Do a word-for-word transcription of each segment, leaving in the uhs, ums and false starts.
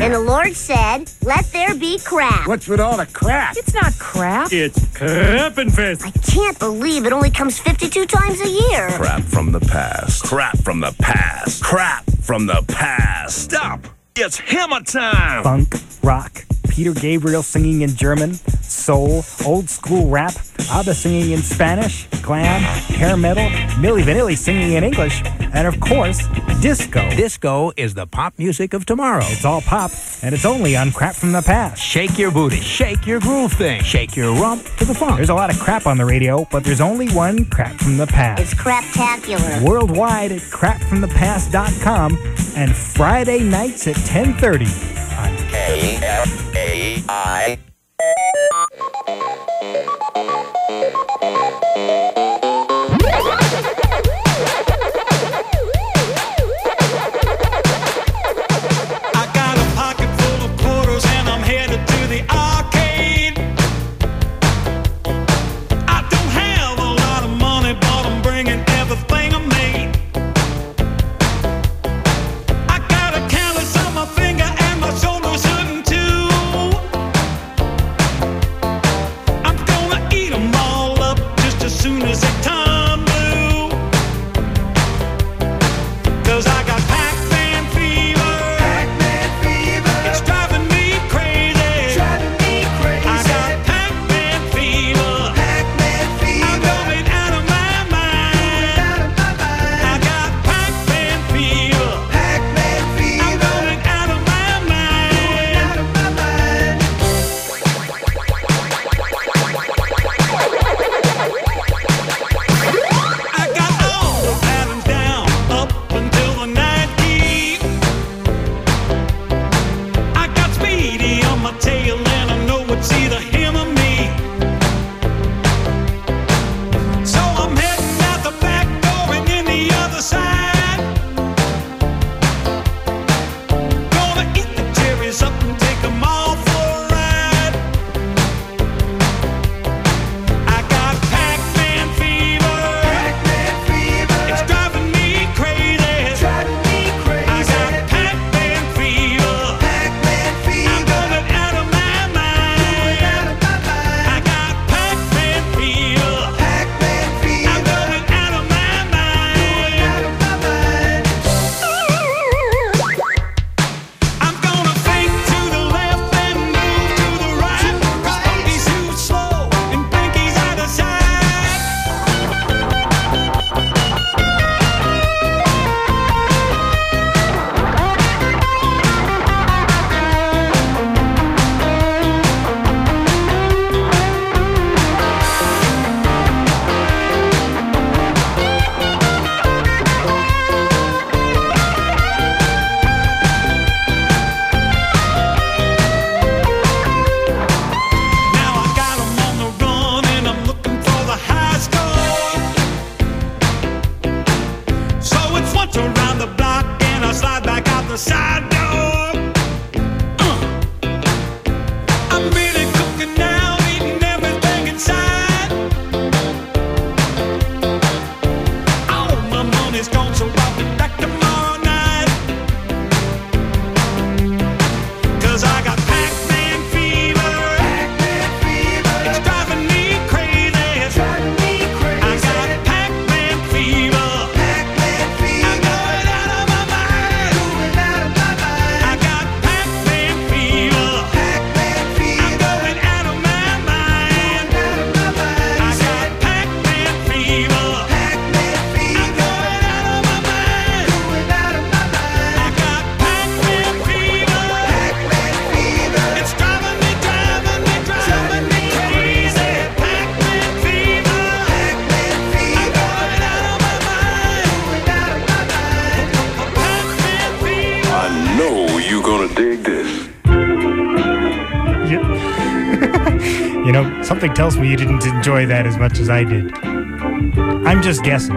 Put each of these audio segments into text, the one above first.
And the Lord said, let there be crap. What's with all the crap? It's not crap. It's Crappenfest. I can't believe it only comes fifty-two times a year. Crap from the past. Crap from the past. Crap from the past. Stop! It's hammer time! Funk, rock, Peter Gabriel singing in German, soul, old school rap, ABBA singing in Spanish, glam, hair metal, Milli Vanilli singing in English, and of course, disco. Disco is the pop music of tomorrow. It's all pop, and it's only on Crap from the Past. Shake your booty, shake your groove thing, shake your rump to the funk. There's a lot of crap on the radio, but there's only one Crap from the Past. It's craptacular. Worldwide at crap from the past dot com and Friday nights at ten thirty on A F A I. You know, something tells me you didn't enjoy that as much as I did. I'm just guessing.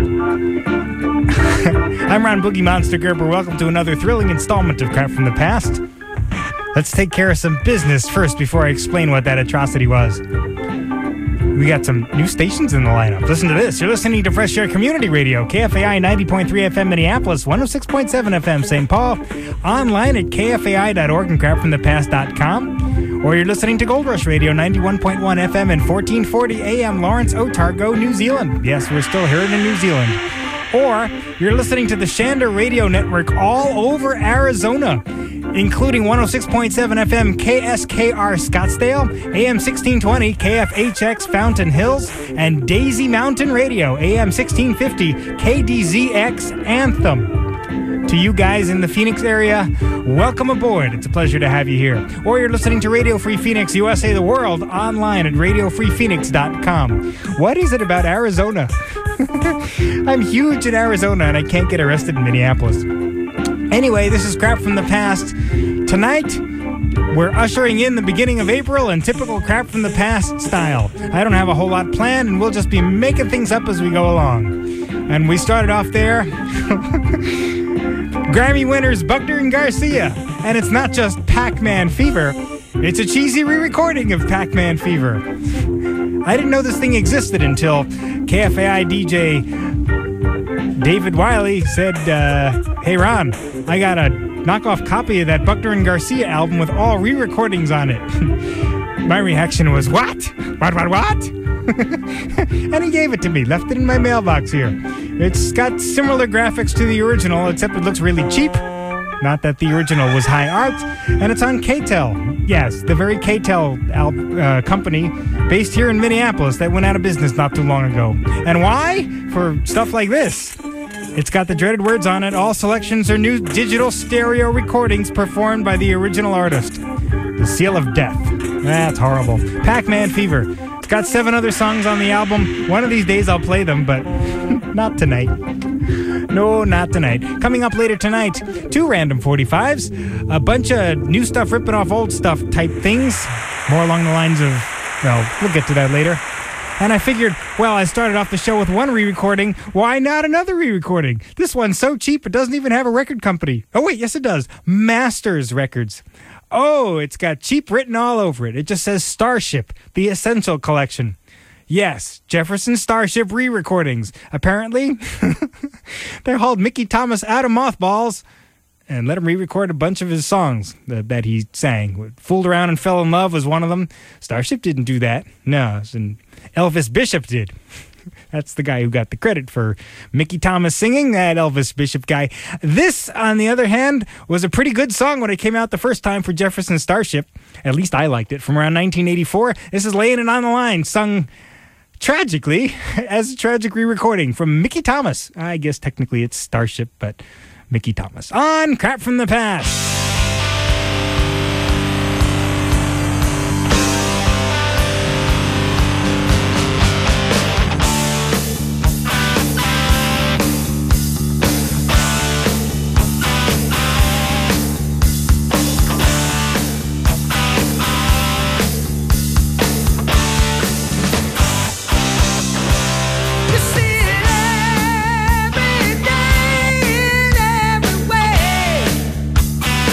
I'm Ron Boogie Monster Gerber. Welcome to another thrilling installment of Crap from the Past. Let's take care of some business first before I explain what that atrocity was. We got some new stations in the lineup. Listen to this. You're listening to Fresh Air Community Radio, K F A I ninety point three F M Minneapolis, one oh six point seven F M Saint Paul, online at K F A I dot org and crap from the past dot com, or you're listening to Gold Rush Radio, ninety-one point one F M and fourteen forty A M Lawrence, Otago, New Zealand. Yes, we're still heard in New Zealand. Or you're listening to the Shander Radio Network all over Arizona, including one oh six point seven F M K S K R Scottsdale, A M sixteen twenty K F H X Fountain Hills, and Daisy Mountain Radio, A M sixteen fifty K D Z X Anthem. To you guys in the Phoenix area, welcome aboard. It's a pleasure to have you here. Or you're listening to Radio Free Phoenix U S A The World online at radio free phoenix dot com. What is it about Arizona? I'm huge in Arizona and I can't get arrested in Minneapolis. Anyway, this is Crap from the Past. Tonight, we're ushering in the beginning of April in typical Crap from the Past style. I don't have a whole lot planned, and we'll just be making things up as we go along. And we started off there. Grammy winners Buckner and Garcia. And it's not just Pac-Man Fever. It's a cheesy re-recording of Pac-Man Fever. I didn't know this thing existed until K F A I D J David Wiley said, uh, hey Ron, I got a knockoff copy of that Buckner and Garcia album with all re-recordings on it. My reaction was, what? What, what, what? And he gave it to me, left it in my mailbox here. It's got similar graphics to the original, except it looks really cheap. Not that the original was high art. And it's on K T E L. Yes, the very K T E L al- uh, company based here in Minneapolis that went out of business not too long ago. And why? For stuff like this. It's got the dreaded words on it. All selections are new digital stereo recordings performed by the original artist. The Seal of Death. That's horrible. Pac-Man Fever. It's got seven other songs on the album. One of these days I'll play them, but not tonight. No, not tonight. Coming up later tonight, two random forty-fives, a bunch of new stuff ripping off old stuff type things. More along the lines of, well, we'll get to that later. And I figured, well, I started off the show with one re-recording. Why not another re-recording? This one's so cheap, it doesn't even have a record company. Oh, wait, yes, it does. Masters Records. Oh, it's got cheap written all over it. It just says Starship, the Essential Collection. Yes, Jefferson Starship re-recordings. Apparently, they hauled Mickey Thomas out of mothballs and let him re-record a bunch of his songs that, that he sang. Fooled Around and Fell in Love was one of them. Starship didn't do that. No, and Elvis Bishop did. That's the guy who got the credit for Mickey Thomas singing, that Elvis Bishop guy. This, on the other hand, was a pretty good song when it came out the first time for Jefferson Starship. At least I liked it. From around nineteen eighty-four, this is Laying It on the Line, sung tragically as a tragic re-recording from Mickey Thomas. I guess technically it's Starship, but Mickey Thomas. On Crap from the Past. Every day in every way.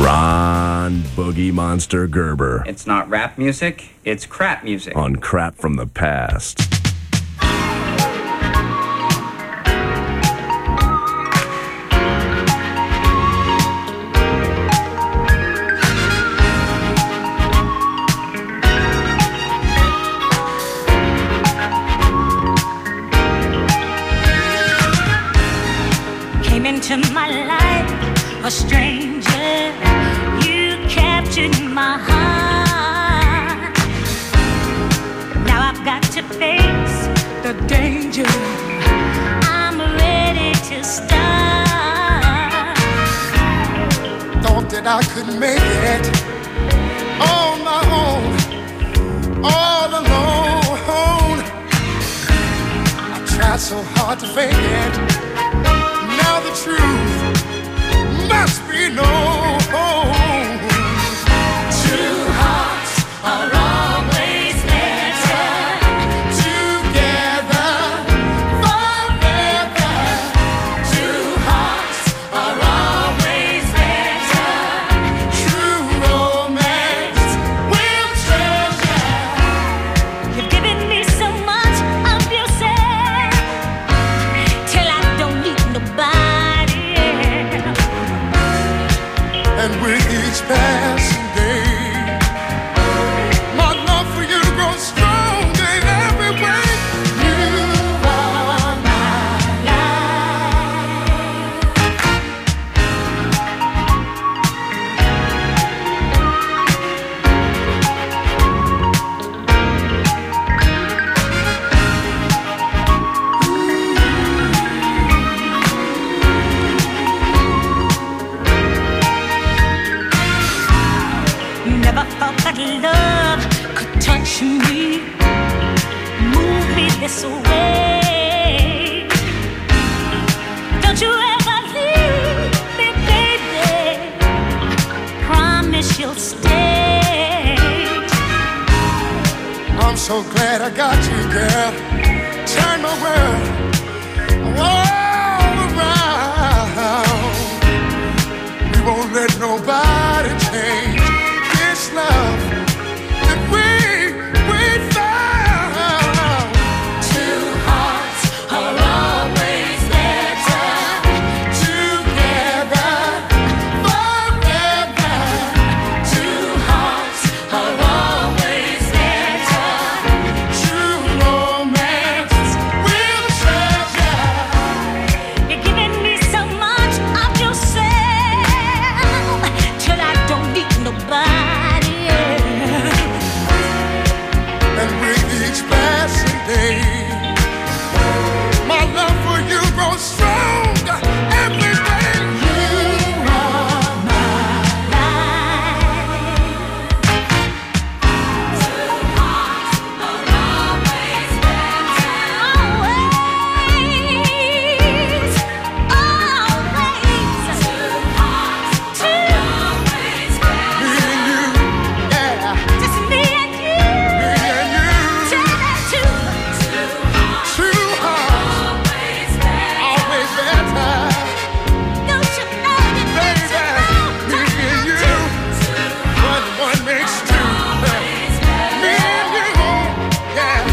Ron Boogie Monster Gerber It's not rap music, it's crap music. on Crap from the Past. Came into my life a stranger. You captured my heart. Now I've got to face the danger. I'm ready to start. Thought that I could make it on my own, all alone. I tried so hard to fake it. Now the truth must be known. Two hearts are always better together forever. Two hearts are always better. True romance will treasure. You've given me so much of yourself till I don't need nobody. And with each passing day, my love for you grows stronger in every way. You are my Never thought that love could touch me, move me this way. Don't you ever leave me, baby. Promise you'll stay. I'm so glad I got you, girl. Turn my world all around. We won't let nobody change this love that we we found. Two hearts are always better together forever. Two hearts are always better. True romance will treasure. You're giving me so much of yourself till I don't need nobody. And with each passing day, my love for you grows stronger every day. You are my Life. Two hearts are always better. Always, always. Two hearts are always better. me and you, yeah, Just me and you. me and you. Tell that two. Two hearts, Always better. always better. Don't you know that Baby, me and you, one and one makes two. Me and you, yeah,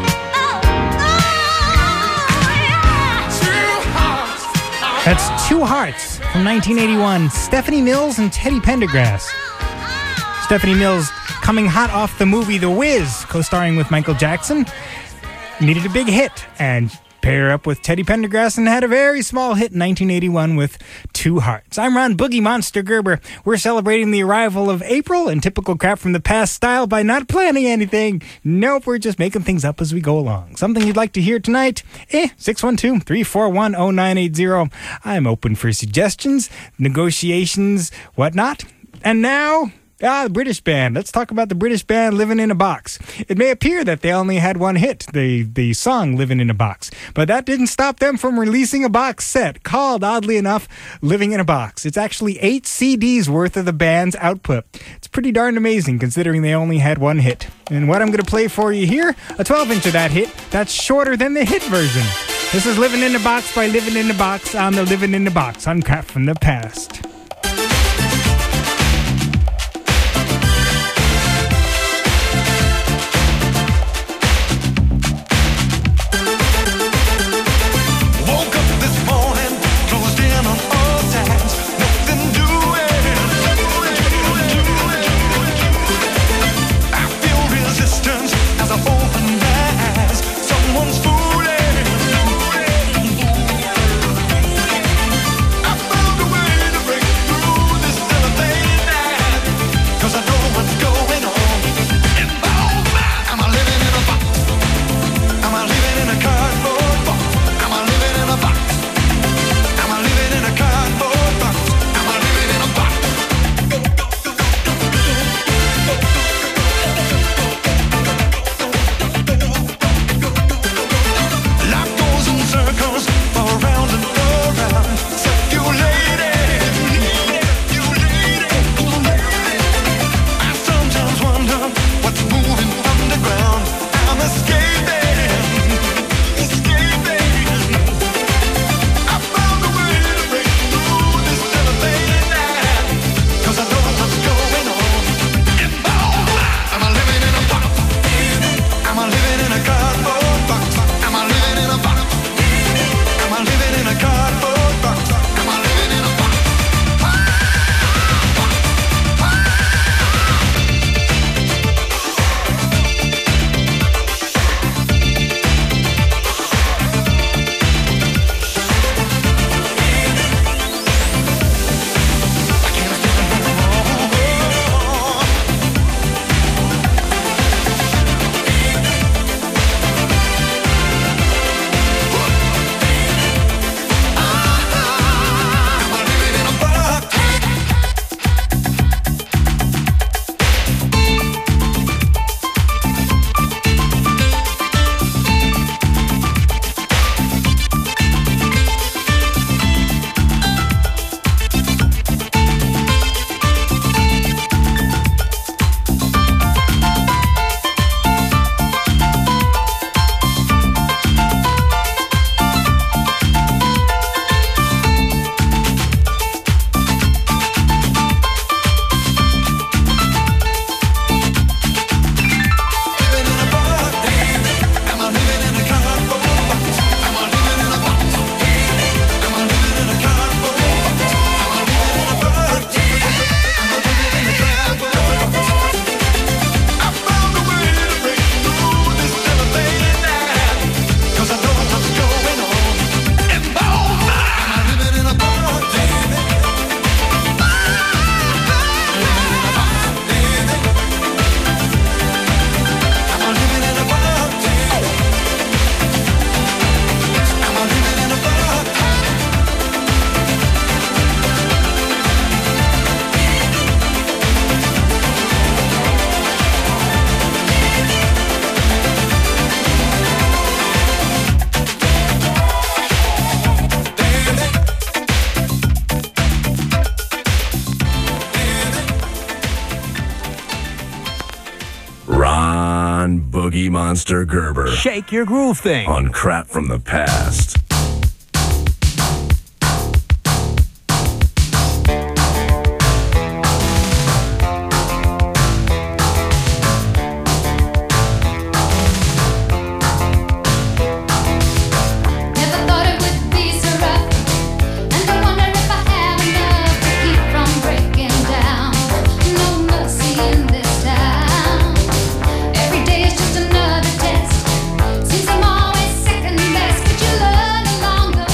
two hearts. That's Two Hearts from nineteen eighty-one. Stephanie Mills and Teddy Pendergrass. Stephanie Mills coming hot off the movie The Wiz, co-starring with Michael Jackson. Needed a big hit and paired her up with Teddy Pendergrass and had a very small hit in nineteen eighty-one with Two Hearts. I'm Ron Boogie Monster Gerber. We're celebrating the arrival of April in typical Crap from the Past style by not planning anything. Nope, we're just making things up as we go along. Something you'd like to hear tonight? Eh, six one two, three four one, oh nine eight zero. I'm open for suggestions, negotiations, whatnot. And now, ah, the British band. Let's talk about the British band Living in a Box. It may appear that they only had one hit, the, the song Living in a Box, but that didn't stop them from releasing a box set called, oddly enough, Living in a Box. It's actually eight C Ds worth of the band's output. It's pretty darn amazing considering they only had one hit. And what I'm going to play for you here, a twelve inch of that hit, that's shorter than the hit version. This is Living in a Box by Living in a Box on the Living in a Box on Crap from the Past. Cookie Monster Gerber. Shake your groove thing. On Crap from the Past. Since I'm always second best, but you learn along the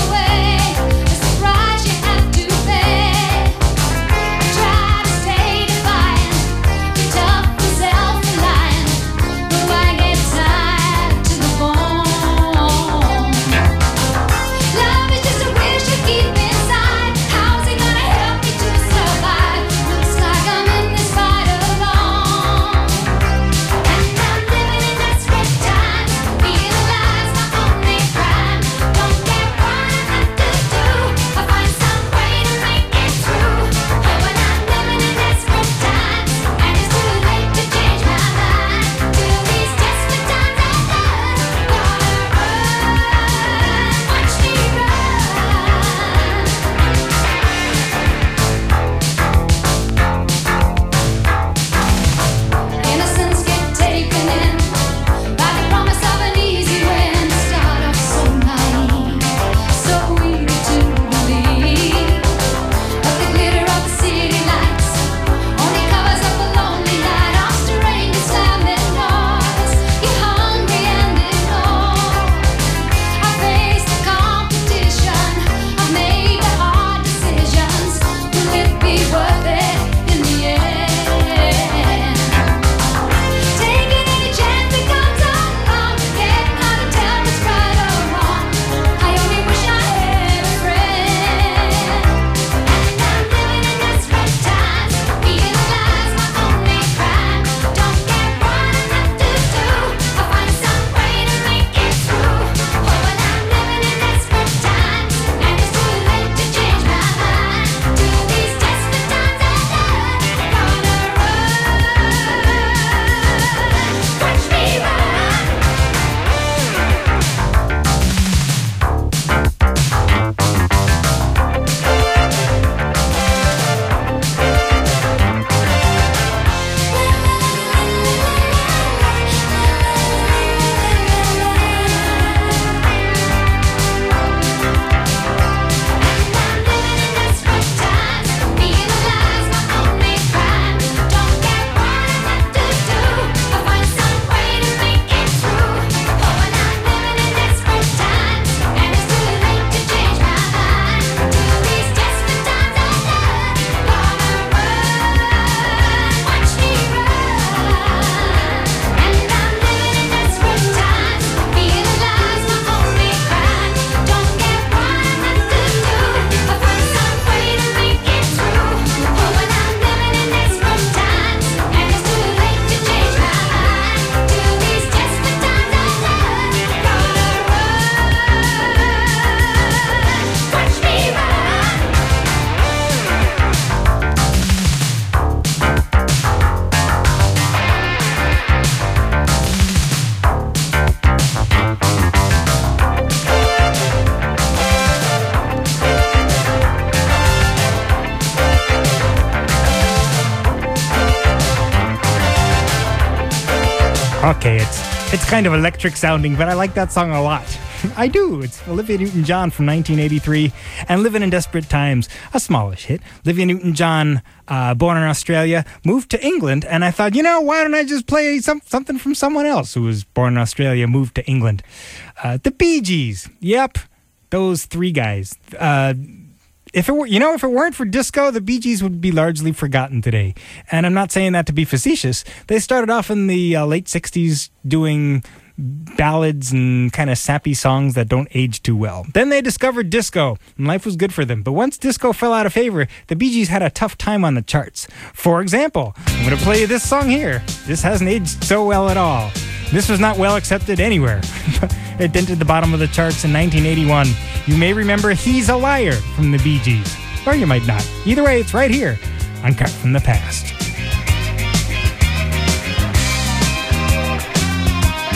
Okay, it's it's kind of electric sounding, but I like that song a lot. I do. It's Olivia Newton-John from nineteen eighty-three and Living in Desperate Times, a smallish hit. Olivia Newton-John, uh, born in Australia, moved to England, and I thought, you know, why don't I just play some, something from someone else who was born in Australia, moved to England? Uh, the Bee Gees. Yep, those three guys. Uh, if it were, you know, if it weren't for disco, the Bee Gees would be largely forgotten today. And I'm not saying that to be facetious. They started off in the uh, late sixties doing ballads and kind of sappy songs that don't age too well. Then they discovered disco, and life was good for them. But once disco fell out of favor, the Bee Gees had a tough time on the charts. For example, I'm going to play you this song here. This hasn't aged so well at all. This was not well accepted anywhere. It dented the bottom of the charts in nineteen eighty-one. You may remember He's a Liar from the Bee Gees, or you might not. Either way, it's right here on Cut from the Past.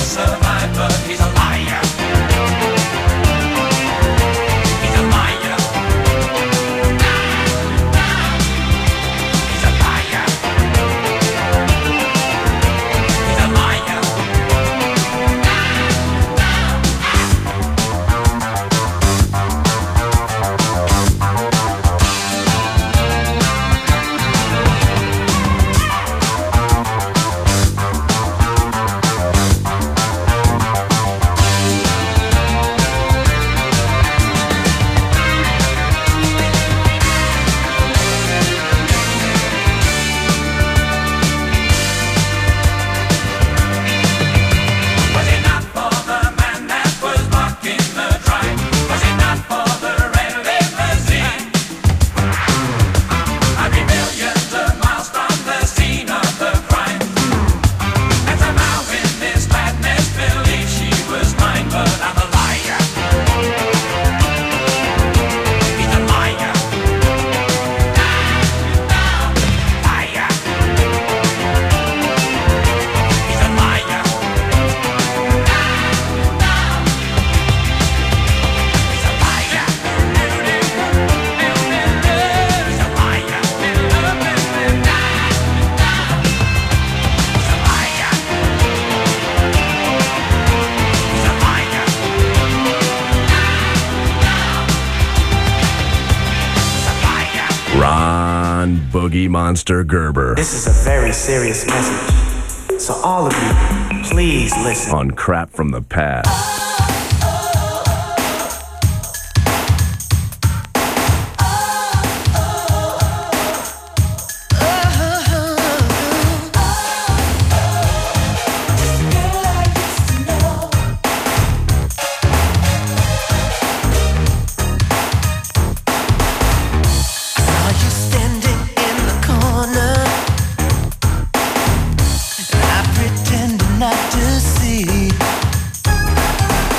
survive, but he's a liar. He's a liar. He's a liar. He's a liar. Was it not for the man that was blocking the drive? Was it not for the red limousine? I'd be millions of miles from the scene of the crime. And somehow in this madness believe she was mine, but I'm a liar. He's a liar. Liar. He's a liar. He's a liar. He's a liar. Ron Boogie Monster Gerber This is a very serious message. So all of you, please listen. on Crap from the Past. Saw you standing in the corner, and I pretended not to see.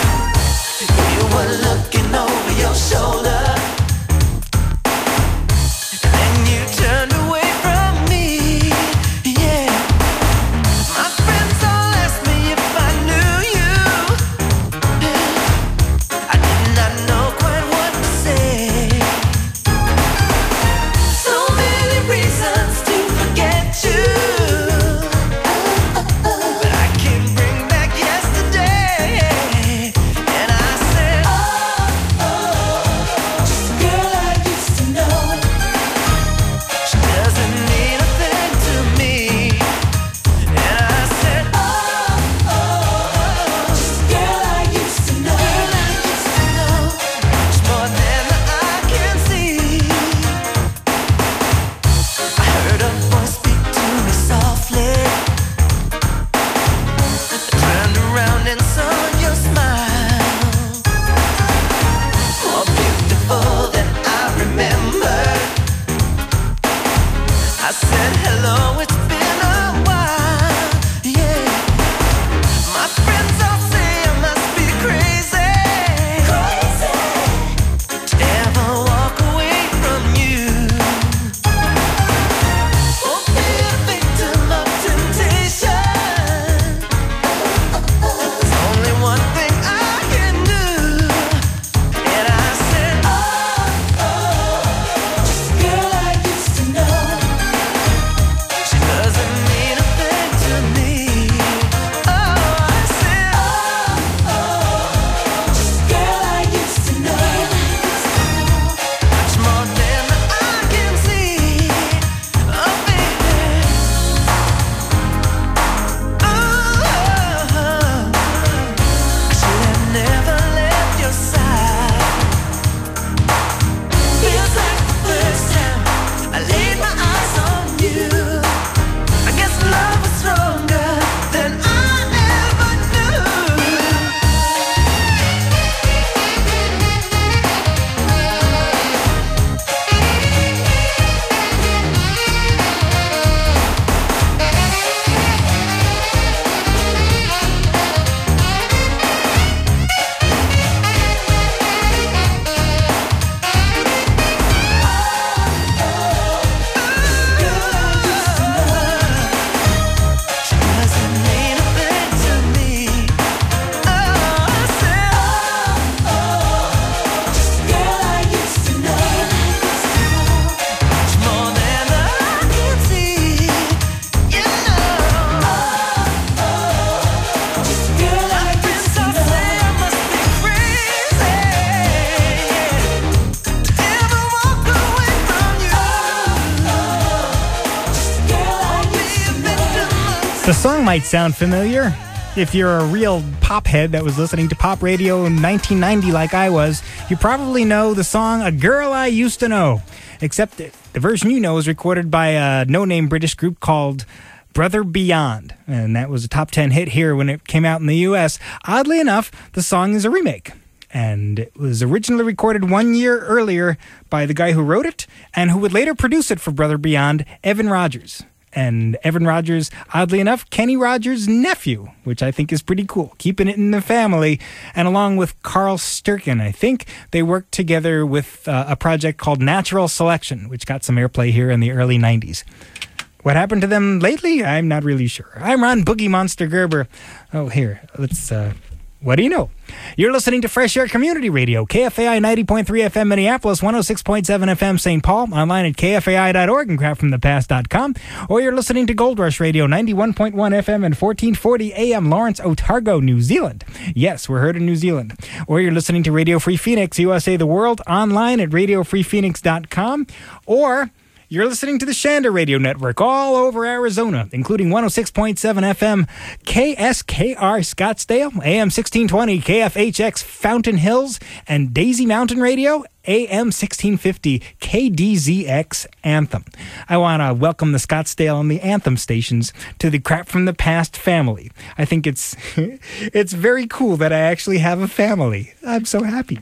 The song might sound familiar if you're a real pop head that was listening to pop radio in nineteen ninety like I was. You probably know the song A Girl I Used to Know, except the version you know is recorded by a no-name British group called Brother Beyond, and that was a top ten hit here when it came out in the U S. Oddly enough, the song is a remake, and it was originally recorded one year earlier by the guy who wrote it and who would later produce it for Brother Beyond, Evan Rogers. And Evan Rogers, oddly enough, Kenny Rogers' nephew, which I think is pretty cool, keeping it in the family. And along with Carl Sturken, I think they worked together with uh, a project called Natural Selection, which got some airplay here in the early nineties. What happened to them lately? I'm not really sure. I'm Ron Boogie Monster Gerber. Oh, here, let's, uh, what do you know? You're listening to Fresh Air Community Radio, K F A I ninety point three F M Minneapolis, one oh six point seven F M Saint Paul, online at K F A I dot org and crap from the past dot com, or you're listening to Gold Rush Radio, ninety-one point one F M and fourteen forty A M Lawrence, Otago, New Zealand. Yes, we're heard in New Zealand. Or you're listening to Radio Free Phoenix, U S A The World, online at radio free phoenix dot com, or you're listening to the Shander Radio Network all over Arizona, including one oh six point seven F M K S K R Scottsdale, A M sixteen twenty K F H X Fountain Hills, and Daisy Mountain Radio, A M sixteen fifty K D Z X Anthem. I want to welcome the Scottsdale and the Anthem stations to the Crap from the Past family. I think it's it's very cool that I actually have a family. I'm so happy.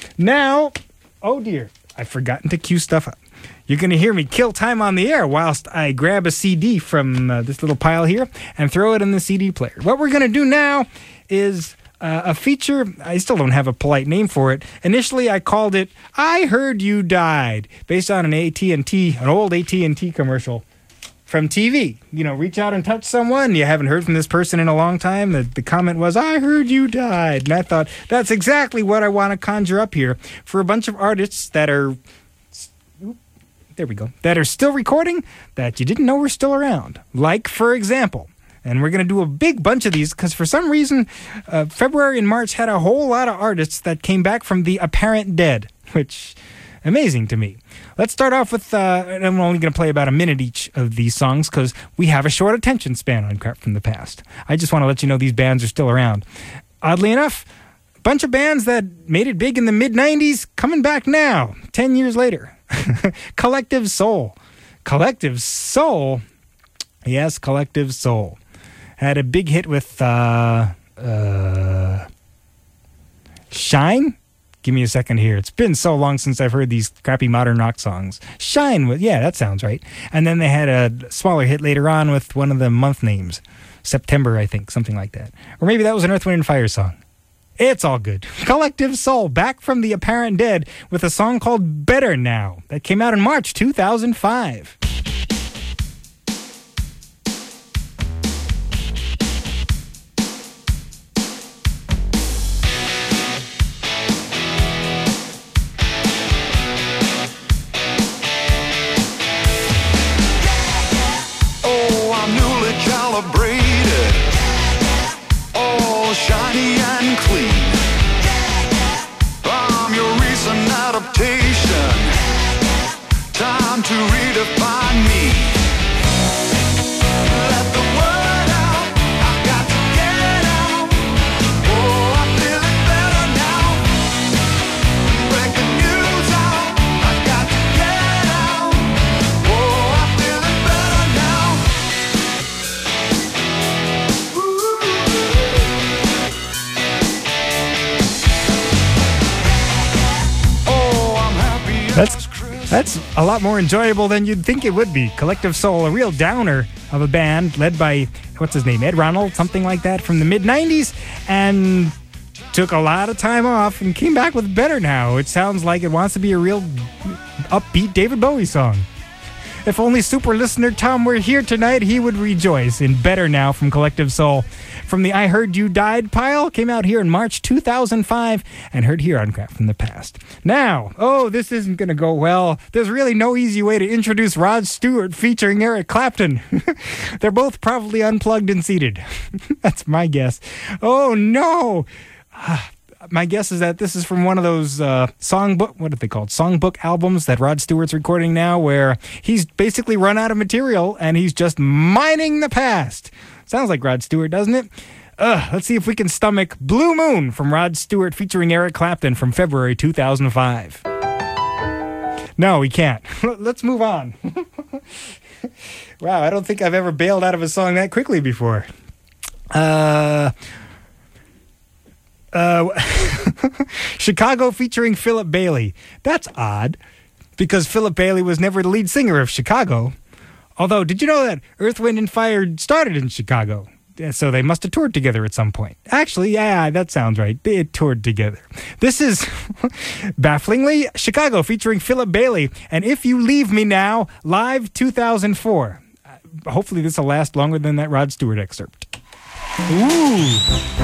Now, oh dear, I've forgotten to cue stuff up. You're going to hear me kill time on the air whilst I grab a C D from uh, this little pile here and throw it in the C D player. What we're going to do now is uh, a feature. I still don't have a polite name for it. Initially, I called it I Heard You Died, based on an A T and T, an old A T and T commercial from T V. You know, reach out and touch someone. You haven't heard from this person in a long time. The, the comment was, I heard you died. And I thought, that's exactly what I want to conjure up here for a bunch of artists that are... There we go. That are still recording that you didn't know were still around. Like, for example, and we're going to do a big bunch of these because for some reason, uh, February and March had a whole lot of artists that came back from the apparent dead, which amazing to me. Let's start off with, uh, and I'm only going to play about a minute each of these songs because we have a short attention span on Crap from the Past. I just want to let you know these bands are still around. Oddly enough, a bunch of bands that made it big in the mid nineties coming back now, ten years later. Collective Soul. Collective Soul? Yes, Collective Soul. Had a big hit with uh, uh, Shine? Give me a second here. It's been so long since I've heard these crappy modern rock songs. Shine, was, yeah, that sounds right. And then they had a smaller hit later on with one of the month names. September, I think, something like that. Or maybe that was an Earth, Wind and Fire song. It's all good. Collective Soul, back from the apparent dead with a song called Better Now that came out in March two thousand five. Oh, I'm newly calibrated. All shiny and clean. I'm your recent adaptation. Time to redefine me. Let the word out. I've got to get out. Oh, I'm feeling better now. Break the news out. I've got to get out. Oh, I'm feeling better now. Oh, I'm happy. That's that's a lot more enjoyable than you'd think it would be. Collective Soul, a real downer of a band led by, what's his name, Ed Ronald, something like that, from the mid nineties, and took a lot of time off and came back with Better Now. It sounds like it wants to be a real upbeat David Bowie song. If only super listener Tom were here tonight, he would rejoice in Better Now from Collective Soul. From the I Heard You Died pile, came out here in March two thousand five and heard here on Crap from the Past. Now, oh, this isn't going to go well. There's really no easy way to introduce Rod Stewart featuring Eric Clapton. They're both probably unplugged and seated. That's my guess. Oh, no. My guess is that this is from one of those uh, songbook, what are they called? Songbook albums that Rod Stewart's recording now, where he's basically run out of material and he's just mining the past. Sounds like Rod Stewart, doesn't it? Uh, let's see if we can stomach Blue Moon from Rod Stewart featuring Eric Clapton from February two thousand five. No, we can't. Let's move on. Wow, I don't think I've ever bailed out of a song that quickly before. Uh... Uh, Chicago featuring Philip Bailey. That's odd, because Philip Bailey was never the lead singer of Chicago. Although, did you know that Earth, Wind and Fire started in Chicago? So they must have toured together at some point. Actually, yeah, that sounds right. They had toured together. This is, bafflingly, Chicago featuring Philip Bailey. And If You Leave Me Now, live two thousand four. Uh, hopefully this will last longer than that Rod Stewart excerpt. Ooh.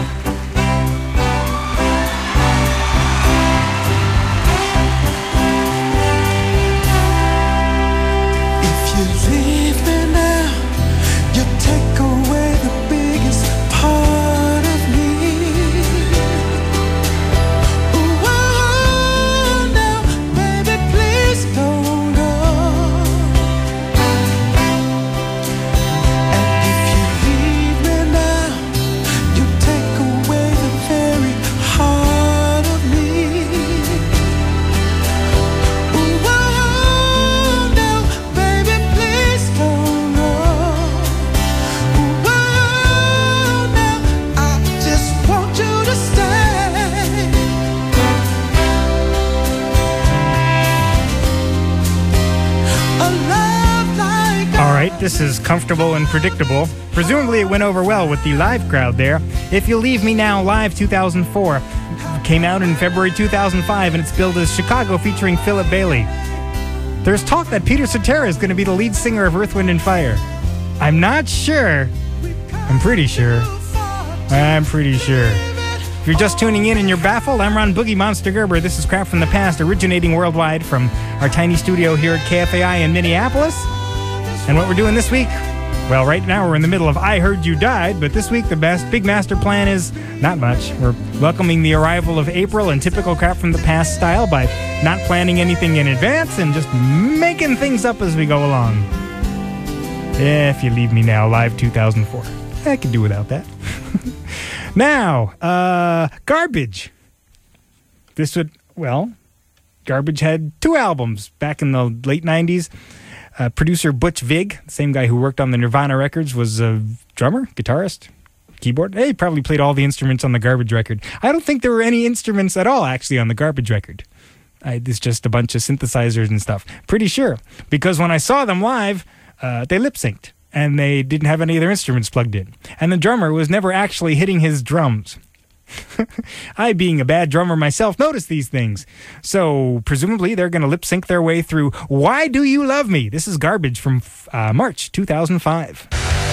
This is comfortable and predictable. Presumably it went over well with the live crowd there. If You Leave Me Now, live two thousand four. Came out in February two thousand five, and it's billed as Chicago featuring Philip Bailey. There's talk that Peter Cetera is going to be the lead singer of Earth, Wind and Fire. I'm not sure. I'm pretty sure. I'm pretty sure. If you're just tuning in and you're baffled, I'm Ron Boogie Monster Gerber. This is Crap from the Past, originating worldwide from our tiny studio here at K F A I in Minneapolis. And what we're doing this week? Well, right now we're in the middle of I Heard You Died, but this week the best big master plan is not much. We're welcoming the arrival of April in typical Crap from the Past style by not planning anything in advance and just making things up as we go along. If You Leave Me Now, live two thousand four. I could do without that. Now, uh, Garbage. This would, well, Garbage had two albums back in the late nineties. Uh, producer Butch Vig, the same guy who worked on the Nirvana records, was a drummer, guitarist, keyboard. Hey, he probably played all the instruments on the Garbage record. I don't think there were any instruments at all, actually, on the Garbage record. I, it's just a bunch of synthesizers and stuff. Pretty sure. Because when I saw them live, uh, they lip-synced, and they didn't have any of their instruments plugged in. And the drummer was never actually hitting his drums. I, being a bad drummer myself, noticed these things. So, presumably, they're going to lip-sync their way through Why Do You Love Me? This is Garbage from uh, March two thousand five.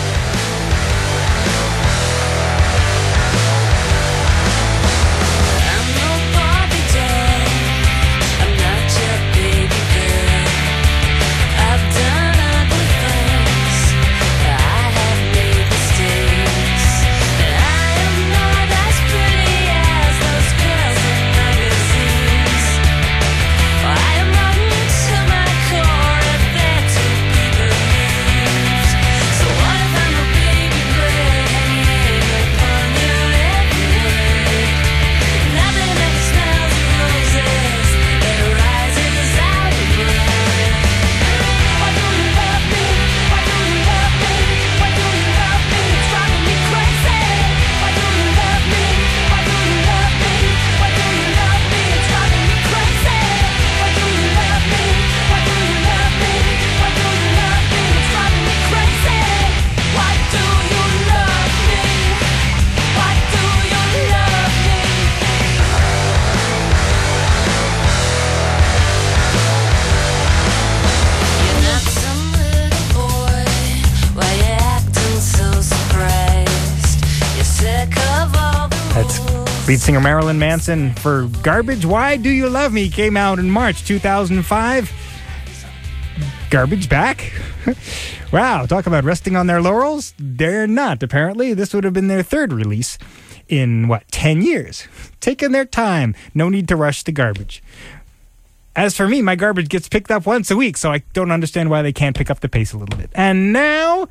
Lead singer Marilyn Manson for Garbage. Why Do You Love Me came out in March two thousand five. Garbage back? Wow, talk about resting on their laurels. They're not, apparently. This would have been their third release in, what, ten years. Taking their time. No need to rush the Garbage. As for me, my Garbage gets picked up once a week, so I don't understand why they can't pick up the pace a little bit. And now,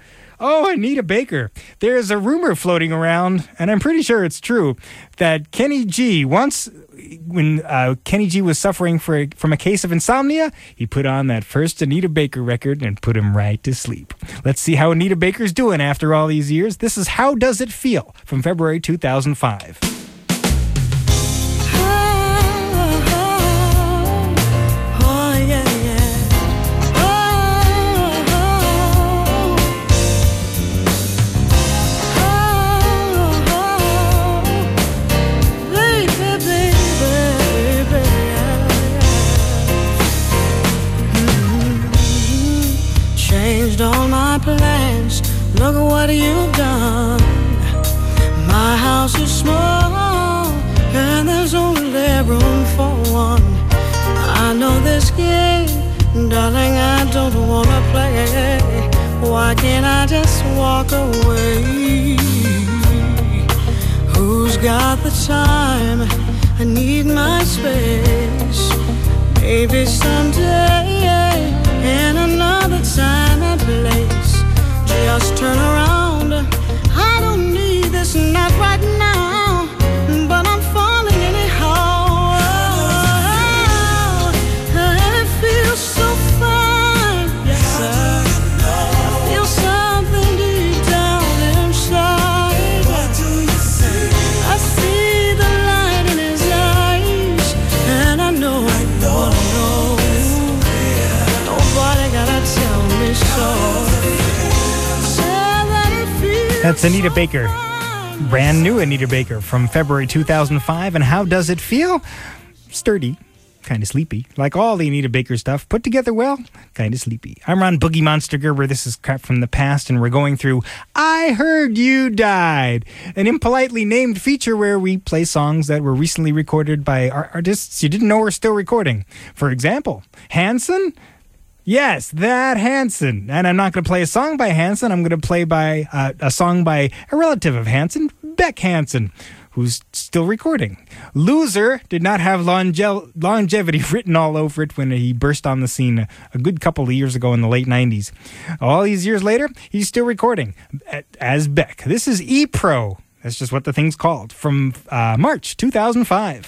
Oh, Anita Baker. There's a rumor floating around, and I'm pretty sure it's true, that Kenny G once, when uh, Kenny G was suffering for, from a case of insomnia, he put on that first Anita Baker record and put him right to sleep. Let's see how Anita Baker's doing after all these years. This is How Does It Feel from February two thousand five. All my plans, look at what you've done. My house is small and there's only room for one. I know this game, darling, I don't wanna play. Why can't I just walk away? Who's got the time? I need my space. Maybe someday, in another time and place, just turn around. I don't need this, not right now, but I'm falling anyhow. Oh, and it feels so fine, yes sir. I feel something deep down inside. What do you say? I see the light in his eyes, and I know, I know, I know. Nobody gotta tell me so. That's Anita Baker. Brand new Anita Baker from February two thousand five. And how does it feel? Sturdy. Kind of sleepy. Like all the Anita Baker stuff. Put together well. Kind of sleepy. I'm Ron Boogie Monster Gerber. This is Crap from the Past. And we're going through I Heard You Died. An impolitely named feature where we play songs that were recently recorded by artists you didn't know were still recording. For example, Hanson. Yes, that Hanson. And I'm not going to play a song by Hanson. I'm going to play by uh, a song by a relative of Hanson, Beck Hanson, who's still recording. Loser did not have longe- longevity written all over it when he burst on the scene a, a good couple of years ago in the late nineties. All these years later, he's still recording as Beck. This is E-Pro. That's just what the thing's called. From uh, March two thousand five.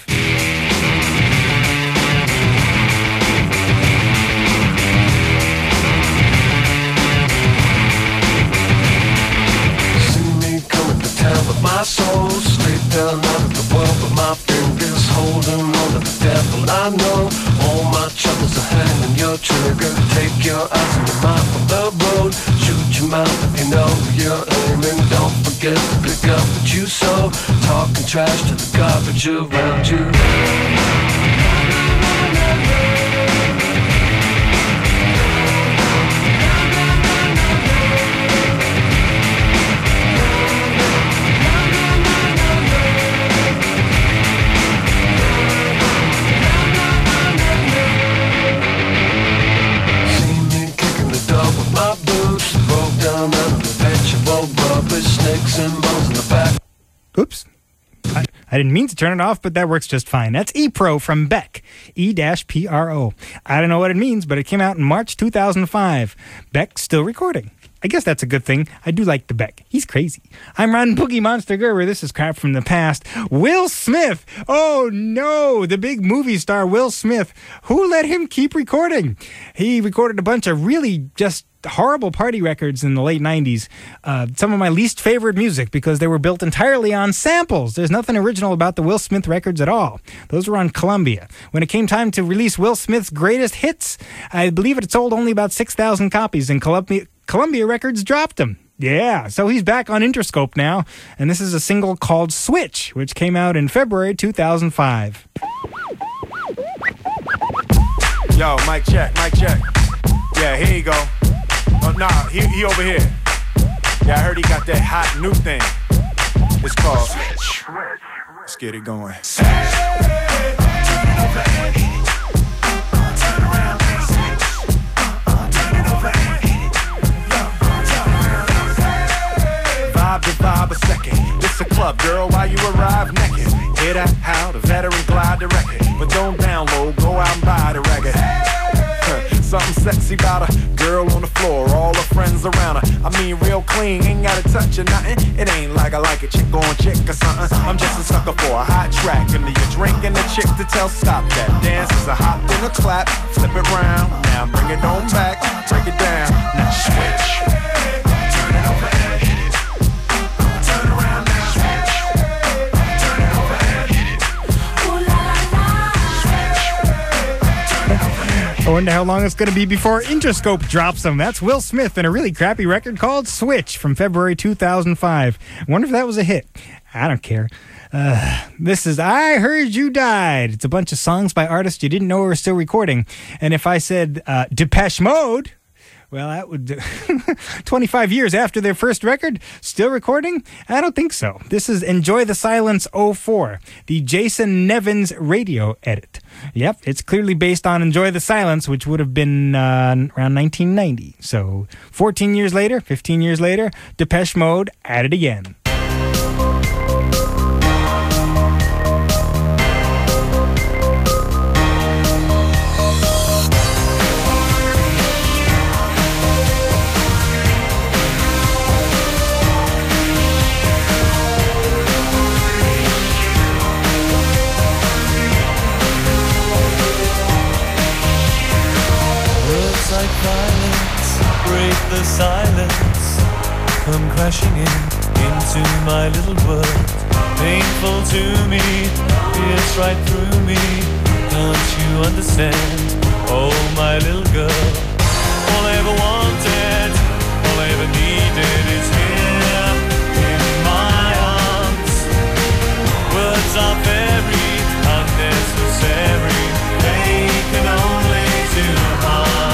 With my soul straight down out of the world, but my fingers holding on to the devil. I know all my troubles are hanging your trigger. Take your eyes and your mind from the road. Shoot your mouth if you know you're aiming. Don't forget to pick up what you sow. Talking trash to the garbage around you. Oops. I, I didn't mean to turn it off, but that works just fine. That's E-Pro from Beck. E P R O. I don't know what it means, but it came out in March two thousand five. Beck still recording. I guess that's a good thing. I do like the Beck. He's crazy. I'm Ron Boogie Monster Gerber. This is Crap from the Past. Will Smith. Oh, no. The big movie star Will Smith. Who let him keep recording? He recorded a bunch of really just horrible party records in the late nineties. Uh, some of my least favorite music because they were built entirely on samples. There's nothing original about the Will Smith records at all. Those were on Columbia. When it came time to release Will Smith's greatest hits, I believe it sold only about six thousand copies, and Columbia, Columbia Records dropped them. Yeah, so he's back on Interscope now, and this is a single called Switch, which came out in February two thousand five. Yo, mic check, mic check. Yeah, here you go. Oh, nah, he, he over here. Yeah, I heard he got that hot new thing. It's called Switch. Let's get it going. Vibe to vibe a second. This a club, girl, while you arrive naked. Hear that? How the veteran glide the record. But don't download, go out and buy the record. Huh. something sexy about her. Girl on the floor, all her friends around her. I mean, real clean, ain't gotta touch or nothing. It ain't like I like a chick on chick or something. I'm just a sucker for a hot track. And you're drinking a chick to tell stop that. Dance is a hop and a clap. Flip it round, now bring it on back. Break it down, now switch. Turn it over and hit it. Turn around now. Switch. Turn it over and hit it. Ooh la la la. Switch. Turn it over and hit it. I wonder how long it's going to be before Interscope drops them. That's Will Smith and a really crappy record called Switch from February two thousand five. I wonder if that was a hit. I don't care. Uh, this is I Heard You Died. It's a bunch of songs by artists you didn't know were still recording. And if I said uh, Depeche Mode, well, that would... twenty-five years after their first record, still recording? I don't think so. This is Enjoy the Silence oh four, the Jason Nevins radio edit. Yep, it's clearly based on Enjoy the Silence, which would have been uh, around nineteen ninety. So fourteen years later, fifteen years later, Depeche Mode at it again. Like violence, break the silence, come crashing in into my little world. Painful to me, it's right through me. Don't you understand? Oh, my little girl. All I ever wanted, all I ever needed is here in my arms. Words are very unnecessary. They can only do harm.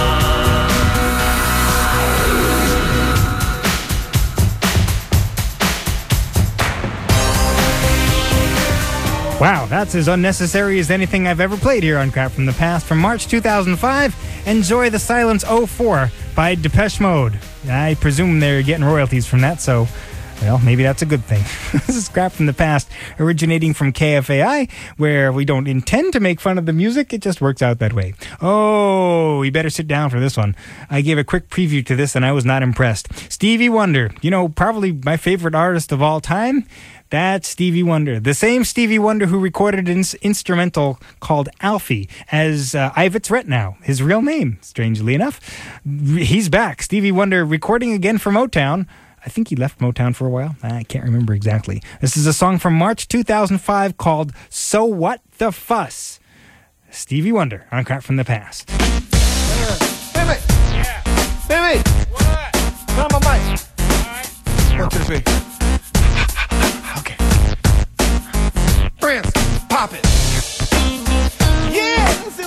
Wow, that's as unnecessary as anything I've ever played here on Crap from the Past. From March two thousand five, Enjoy the Silence oh four by Depeche Mode. I presume they're getting royalties from that, so, well, maybe that's a good thing. This is Crap from the Past, originating from K F A I, where we don't intend to make fun of the music, it just works out that way. Oh, we better sit down for this one. I gave a quick preview to this and I was not impressed. Stevie Wonder, you know, probably my favorite artist of all time. That's Stevie Wonder. The same Stevie Wonder who recorded an ins- instrumental called Alfie as uh, Ivets Retnow, his real name, strangely enough. He's back. Stevie Wonder recording again for Motown. I think he left Motown for a while. I can't remember exactly. This is a song from March two thousand five called So What the Fuss. Stevie Wonder on Crap from the Past. Baby! Yeah. Baby! What? Turn on my mic. Alright. One, two, three. Okay. Prince, pop it. Yeah!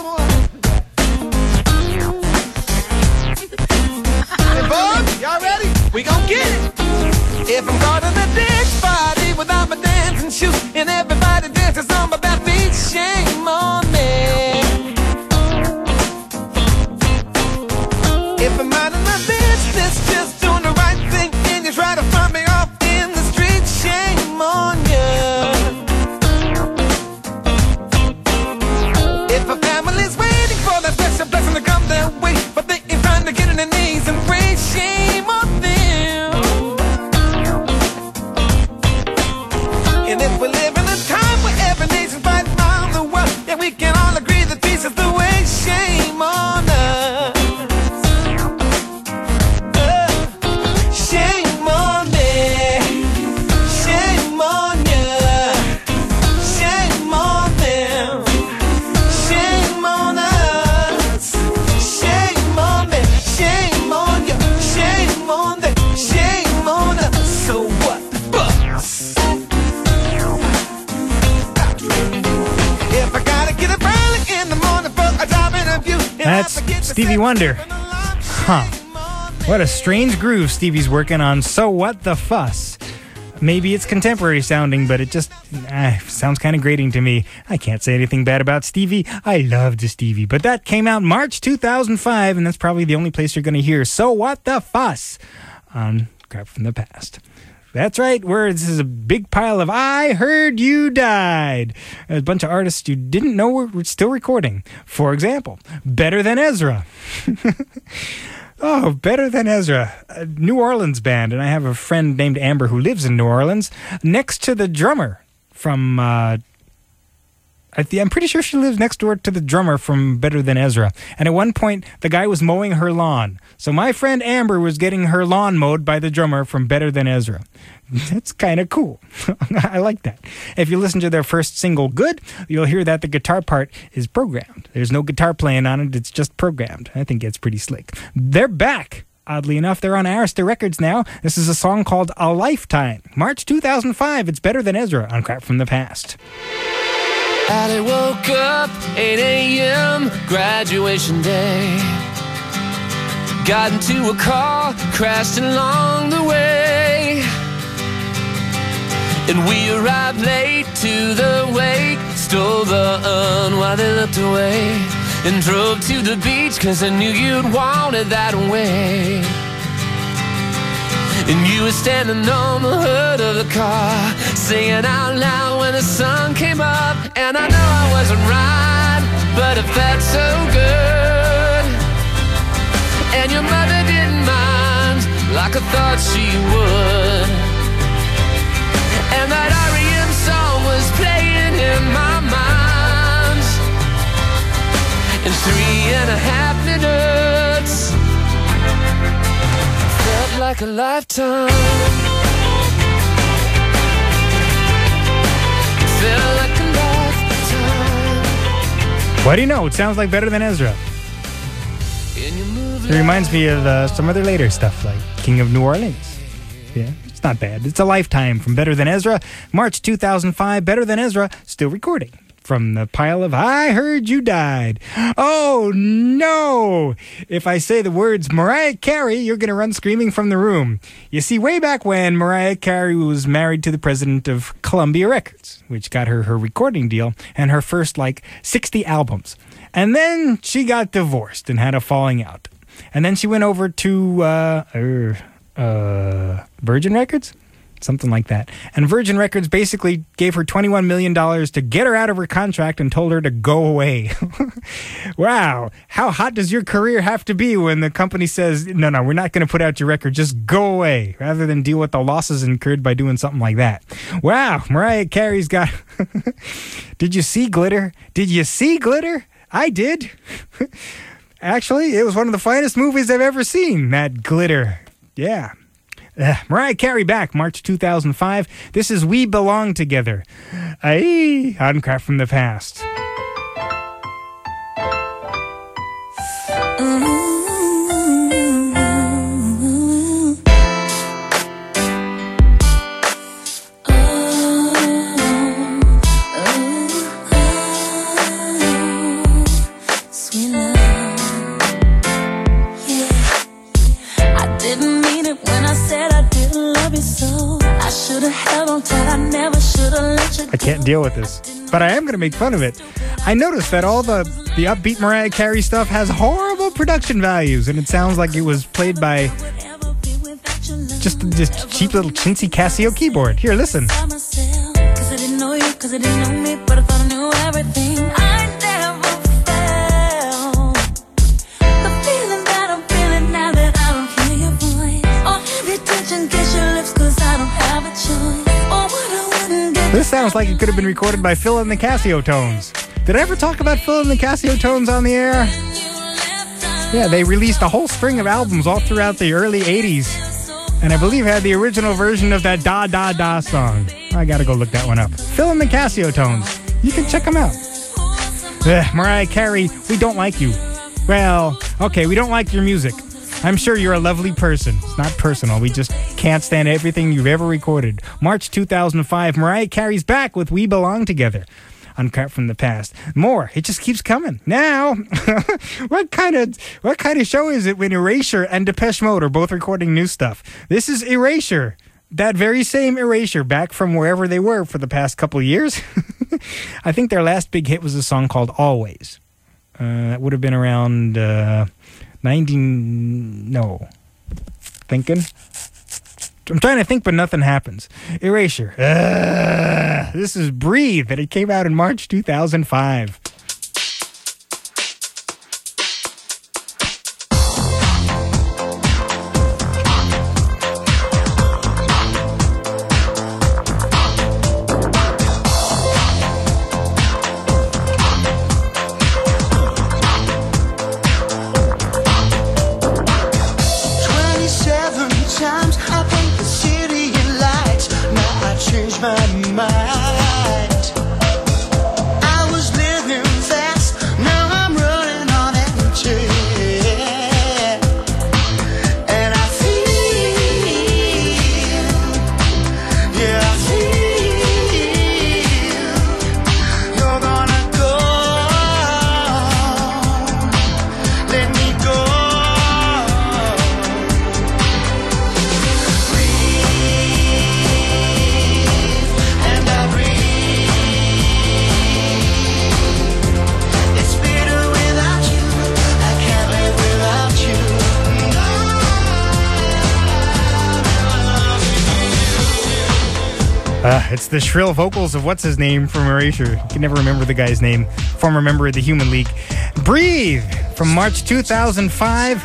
Hey, Bud, y'all ready? We gon' get it. If I'm caught in a dance party without my dancing shoes and everybody dances on my back feet, shame on me. If I'm out of my business, just doing the right thing, and you try to find me off in the street, shame on you. If a family's waiting for that special blessing to come their way, but they ain't trying to get on their knees and pray, shame on them. And if we live in a time where every nation's fighting around the world, yeah, we can all agree that peace is the way, shame on us. That's Stevie Wonder. Huh. What a strange groove Stevie's working on. So What the Fuss? Maybe it's contemporary sounding, but it just uh, sounds kind of grating to me. I can't say anything bad about Stevie. I loved Stevie. But that came out March two thousand five, and that's probably the only place you're going to hear So What the Fuss on Crap from the Past. That's right. Where this is a big pile of I Heard You Died. A bunch of artists you didn't know were still recording. For example, Better Than Ezra. Oh, Better Than Ezra. A New Orleans band. And I have a friend named Amber who lives in New Orleans next to the drummer from... Uh, I th- I'm pretty sure she lives next door to the drummer from Better Than Ezra. And at one point, the guy was mowing her lawn. So my friend Amber was getting her lawn mowed by the drummer from Better Than Ezra. That's kind of cool. I like that. If you listen to their first single, Good, you'll hear that the guitar part is programmed. There's no guitar playing on it. It's just programmed. I think it's pretty slick. They're back. Oddly enough, they're on Arista Records now. This is a song called A Lifetime. March two thousand five. It's Better Than Ezra on Crap from the Past. Allie woke up, eight a.m., graduation day. Got into a car, crashed along the way. And we arrived late to the wake, stole the urn while they looked away, and drove to the beach cause I knew you'd want it that way. And you were standing on the hood of the car, singing out loud when the sun came up. And I know I wasn't right, but it felt so good. And your mother didn't mind, like I thought she would. And that R E M song was playing in my mind. In three and a half minutes, felt like a lifetime. Felt like a lifetime. What do you know? It sounds like Better Than Ezra. It reminds me of uh, some other later stuff like King of New Orleans. Yeah, it's not bad. It's A Lifetime from Better Than Ezra. March two thousand five, Better Than Ezra, still recording. From the pile of I Heard You Died. Oh, no! If I say the words Mariah Carey, you're going to run screaming from the room. You see, way back when, Mariah Carey was married to the president of Columbia Records, which got her her recording deal and her first, like, sixty albums. And then she got divorced and had a falling out. And then she went over to uh, uh, uh, Virgin Records? Something like that. And Virgin Records basically gave her twenty-one million dollars to get her out of her contract and told her to go away. Wow. How hot does your career have to be when the company says, no, no, we're not going to put out your record, just go away, rather than deal with the losses incurred by doing something like that. Wow. Mariah Carey's got... Did you see Glitter? Did you see Glitter? I did. Actually, it was one of the finest movies I've ever seen, that Glitter. Yeah. Uh, Mariah Carey back, March two thousand five. This is We Belong Together. Aye, on Crap from the Past. I can't deal with this, but I am going to make fun of it. I noticed that all the, the upbeat Mariah Carey stuff has horrible production values, and it sounds like it was played by just this cheap little chintzy Casio keyboard. Here, listen. Cause I didn't know you, cause I didn't know me, but I thought I knew everything. I never felt the feeling that I'm feeling now that I don't hear your voice. Or have your attention, kiss your lips, cause I don't have a choice. Or what I wouldn't get. This sounds like it could have been recorded by Phil and the Casio Tones. Did I ever talk about Phil and the Casio Tones on the air? Yeah, they released a whole string of albums all throughout the early eighties. And I believe had the original version of that Da Da Da song. I gotta go look that one up. Phil and the Casio Tones. You can check them out. Ugh, Mariah Carey, we don't like you. Well, okay, we don't like your music. I'm sure you're a lovely person. It's not personal. We just can't stand everything you've ever recorded. March two thousand five, Mariah Carey's back with We Belong Together. On Crap from the Past. More. It just keeps coming. Now, what kind of what kind of show is it when Erasure and Depeche Mode are both recording new stuff? This is Erasure. That very same Erasure, back from wherever they were for the past couple of years. I think their last big hit was a song called Always. Uh, that would have been around uh, nineteen... No. Thinking? I'm trying to think, but nothing happens. Erasure. Uh, this is Breathe, and it came out in March two thousand five. twenty-seven times I paint the city in lights. Now I changed my mind. I was living fast, now I'm running on empty. And I feel, yeah, I feel you're gonna go. Let me go. And I breathe. It's better without you. I can't live without you. Uh, it's the shrill vocals of what's his name from Erasure. I can never remember the guy's name. Former member of the Human League. Breathe from March two thousand five.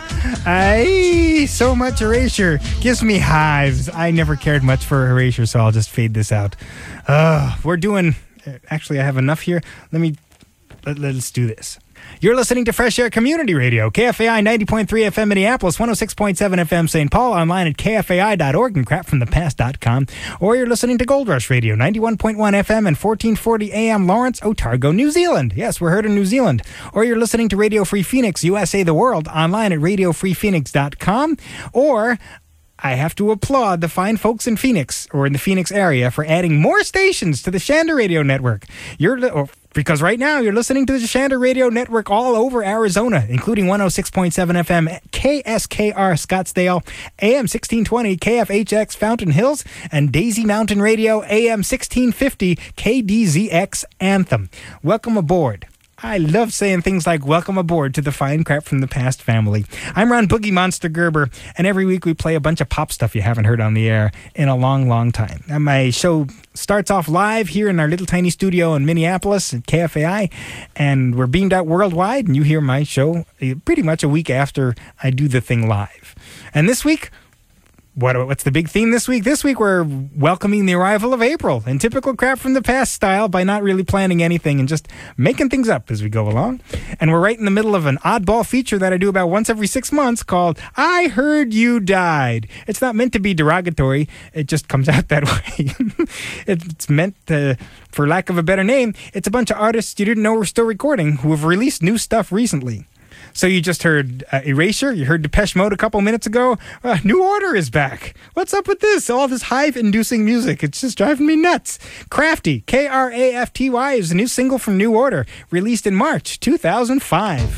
Aye, so much Erasure gives me hives. I never cared much for Erasure, so I'll just fade this out. Uh, we're doing. Actually, I have enough here. Let me. Let, let's do this. You're listening to Fresh Air Community Radio, K F A I ninety point three F M Minneapolis, one oh six point seven F M Saint Paul, online at K F A I dot org and crap from the past dot com. Or you're listening to Gold Rush Radio, ninety-one point one F M and fourteen forty A M Lawrence, Otago, New Zealand. Yes, we're heard in New Zealand. Or you're listening to Radio Free Phoenix, U S A The World, online at radio free phoenix dot com. Or I have to applaud the fine folks in Phoenix, or in the Phoenix area, for adding more stations to the Shander Radio Network. You're li- or, because right now you're listening to the Shander Radio Network all over Arizona, including one oh six point seven F M K S K R Scottsdale, A M sixteen twenty K F H X Fountain Hills, and Daisy Mountain Radio, A M sixteen fifty K D Z X Anthem. Welcome aboard. I love saying things like welcome aboard to the fine crap from the past family. I'm Ron Boogie Monster Gerber, and every week we play a bunch of pop stuff you haven't heard on the air in a long, long time. And my show starts off live here in our little tiny studio in Minneapolis at K F A I, and we're beamed out worldwide, and you hear my show pretty much a week after I do the thing live. And this week, What, what's the big theme this week? This week we're welcoming the arrival of April in typical crap from the past style by not really planning anything and just making things up as we go along. And we're right in the middle of an oddball feature that I do about once every six months called I Heard You Died. It's not meant to be derogatory. It just comes out that way. It's meant to, for lack of a better name, it's a bunch of artists you didn't know were still recording who have released new stuff recently. So you just heard uh, Erasure, you heard Depeche Mode a couple minutes ago. Uh, New Order is back. What's up with this? All this hive-inducing music. It's just driving me nuts. Crafty, K R A F T Y, is a new single from New Order, released in March two thousand five.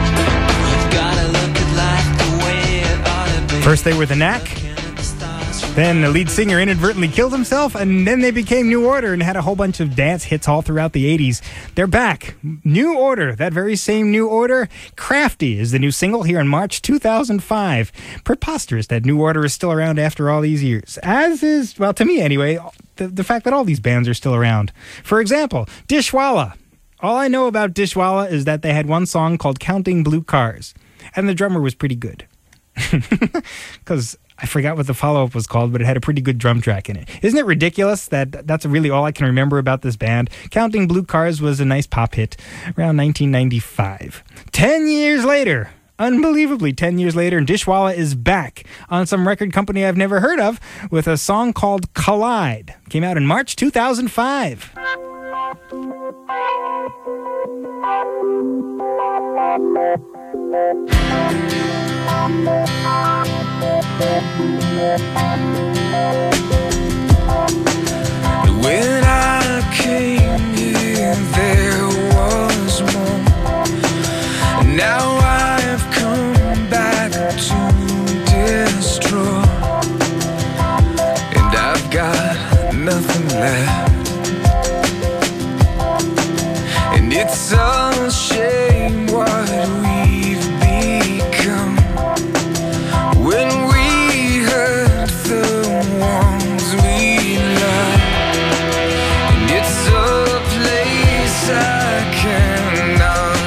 First they were The Knack, Then the lead singer inadvertently killed himself, and then they became New Order and had a whole bunch of dance hits all throughout the eighties. They're back. New Order, that very same New Order. Crafty is the new single here in March two thousand five. Preposterous that New Order is still around after all these years. As is, well, to me anyway, the, the fact that all these bands are still around. For example, Dishwalla. All I know about Dishwalla is that they had one song called Counting Blue Cars, and the drummer was pretty good. Because I forgot what the follow-up was called, but it had a pretty good drum track in it. Isn't it ridiculous that that's really all I can remember about this band? Counting Blue Cars was a nice pop hit around nineteen ninety-five. Ten years later, unbelievably ten years later, Dishwalla is back on some record company I've never heard of with a song called Collide. Came out in March two thousand five. When I came here, there was more. Now I've come back to destroy, and I've got nothing left. And it's a shame what we've become when we hurt the ones we love. And it's a place I cannot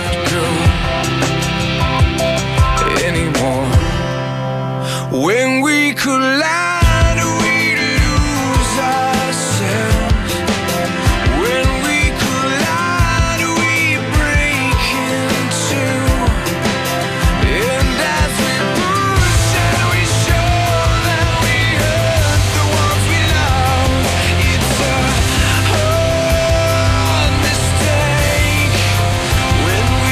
go anymore. When we collide, we lose ourselves. When we collide, we break in two. And as we push and we show that we hurt the ones we love, it's a hard mistake when we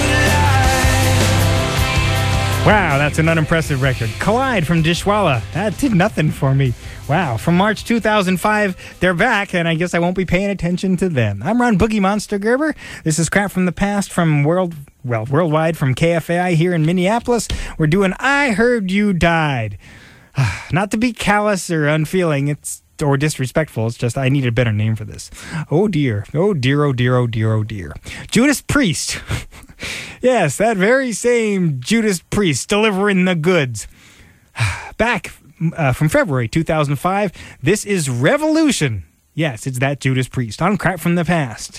collide. Wow, that's an unimpressive record. Collide from Dishwalla. That did nothing for me. Wow, from March two thousand five, they're back, and I guess I won't be paying attention to them. I'm Ron Boogie Monster Gerber. This is Crap from the Past from World, well, worldwide from K F A I here in Minneapolis. We're doing I Heard You Died. Not to be callous or unfeeling, it's or disrespectful. It's just I need a better name for this. Oh dear. Oh dear, oh dear, oh dear, oh dear. Judas Priest. Yes, that very same Judas Priest delivering the goods. Back uh, from February two thousand five, this is Revolution. Yes, it's that Judas Priest on Crap from the Past.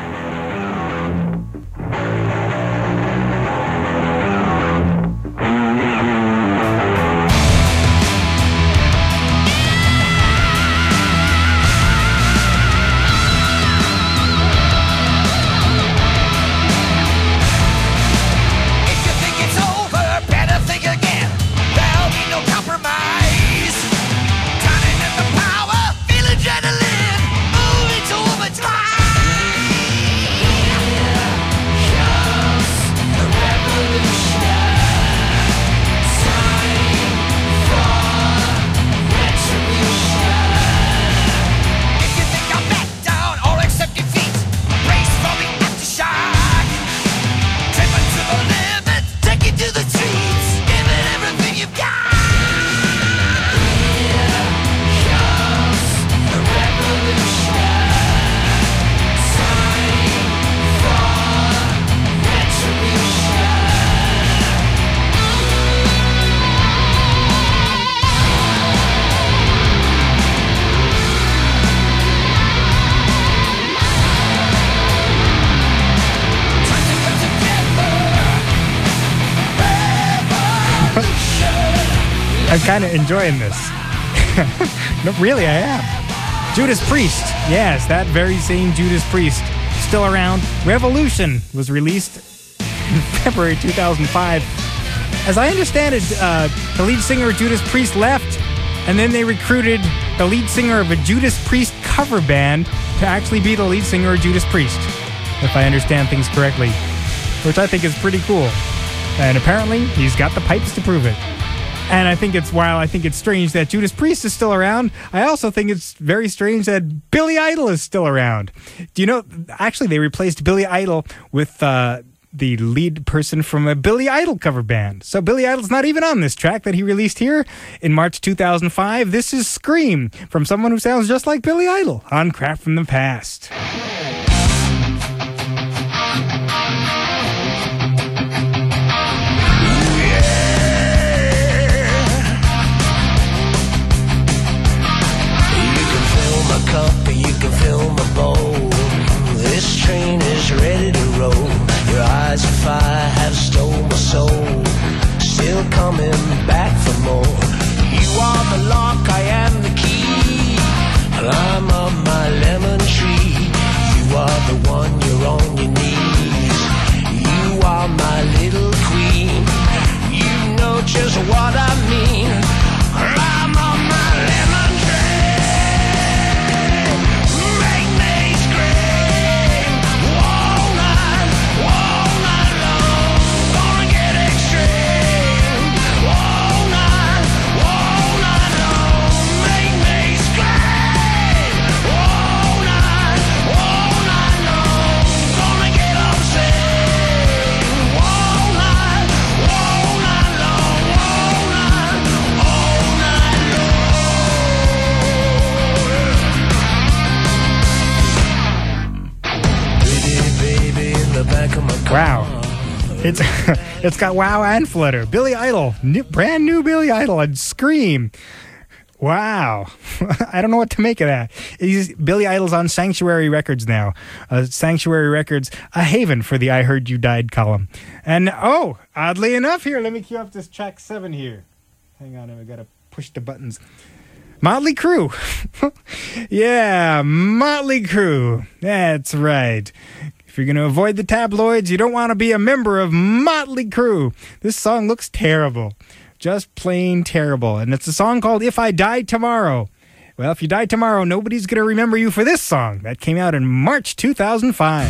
If you think it's over, better think again. There'll be no compromise. Turning in the power, feel adrenaline, moving to overdrive. Comes the revolution. Time for retribution. If you think I'll back down or accept defeat, brace for the aftershock. Tripping to the limit, take it to the streets, give it everything you've got. Here comes the revolution. Time for retribution. Time to come together. I'm kind of enjoying this. No, really, I am. Judas Priest. Yes, that very same Judas Priest. Still around. Revolution was released in February two thousand five. As I understand it, uh, the lead singer of Judas Priest left, and then they recruited the lead singer of a Judas Priest cover band to actually be the lead singer of Judas Priest, if I understand things correctly, which I think is pretty cool. And apparently, he's got the pipes to prove it. And I think it's, while I think it's strange that Judas Priest is still around, I also think it's very strange that Billy Idol is still around. Do you know, actually they replaced Billy Idol with uh, the lead person from a Billy Idol cover band. So Billy Idol's not even on this track that he released here in March two thousand five. This is Scream from someone who sounds just like Billy Idol on Crap from the Past. You can fill my bowl. This train is ready to roll. Your eyes of fire have stole my soul. Still coming back for more. You are the lock, I am the key. I'm on my lemon tree. You are the one, you're on your knees. You are my little queen. You know just what I mean. I'm on my lemon tree. Wow. It's it's got wow and flutter. Billy Idol, new, brand new Billy Idol and Scream. Wow. I don't know what to make of that. He's, Billy Idol's on Sanctuary Records now. Uh, Sanctuary Records, a haven for the I Heard You Died column. And oh, oddly enough here, let me cue up this track seven here. Hang on, I gotta push the buttons. Motley Crue. Yeah, Motley Crue. That's right. If you're going to avoid the tabloids, you don't want to be a member of Motley Crue. This song looks terrible. Just plain terrible. And it's a song called If I Die Tomorrow. Well, if you die tomorrow, nobody's going to remember you for this song. That came out in March two thousand five.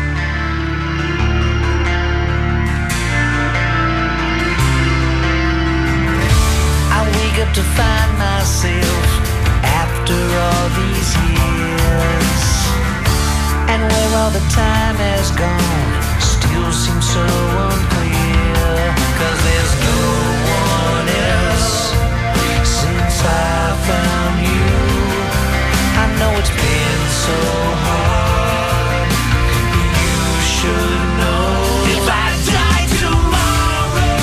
I wake up to find myself after all these years, and where all the time has gone still seems so unclear. 'Cause there's no one else since I found you. I know it's been so hard. You should know. If I die tomorrow,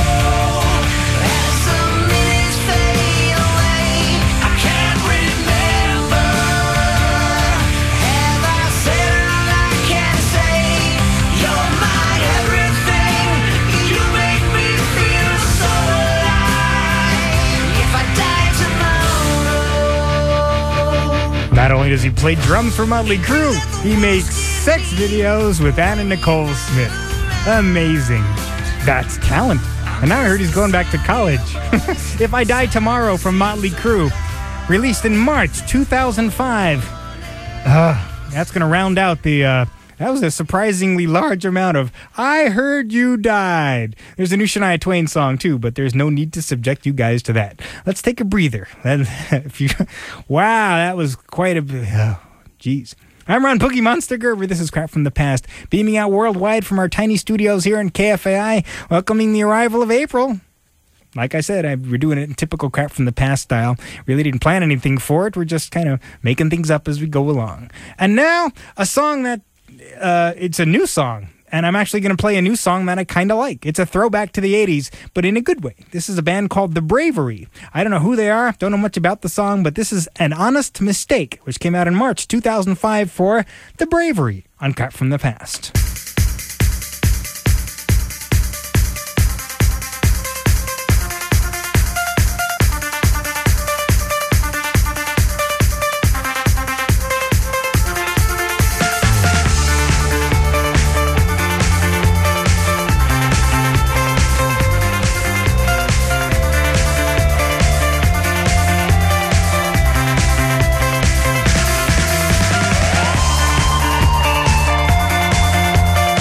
as the minutes fade away, I can't remember. Have I said all I can say? You're my everything. You make me feel so alive. If I die tomorrow. Not only does he play drums for Motley Crue, he makes sex videos with Anna Nicole Smith. Amazing. That's talent. And now I heard he's going back to college. If I Die Tomorrow from Motley Crue, released in March two thousand five. Uh, that's going to round out the... Uh, that was a surprisingly large amount of I Heard You Died. There's a new Shania Twain song too, but there's no need to subject you guys to that. Let's take a breather. If you, wow, that was quite a... Oh, geez. I'm Ron Pookie Monster Gerber. This is Crap from the Past, beaming out worldwide from our tiny studios here in K F A I, welcoming the arrival of April. Like I said, I, we're doing it in typical Crap from the Past style. Really didn't plan anything for it. We're just kind of making things up as we go along. And now, a song that, uh, it's a new song. And I'm actually going to play a new song that I kind of like. It's a throwback to the eighties, but in a good way. This is a band called The Bravery. I don't know who they are, don't know much about the song, but this is An Honest Mistake, which came out in March two thousand five for The Bravery on Crap from the Past. If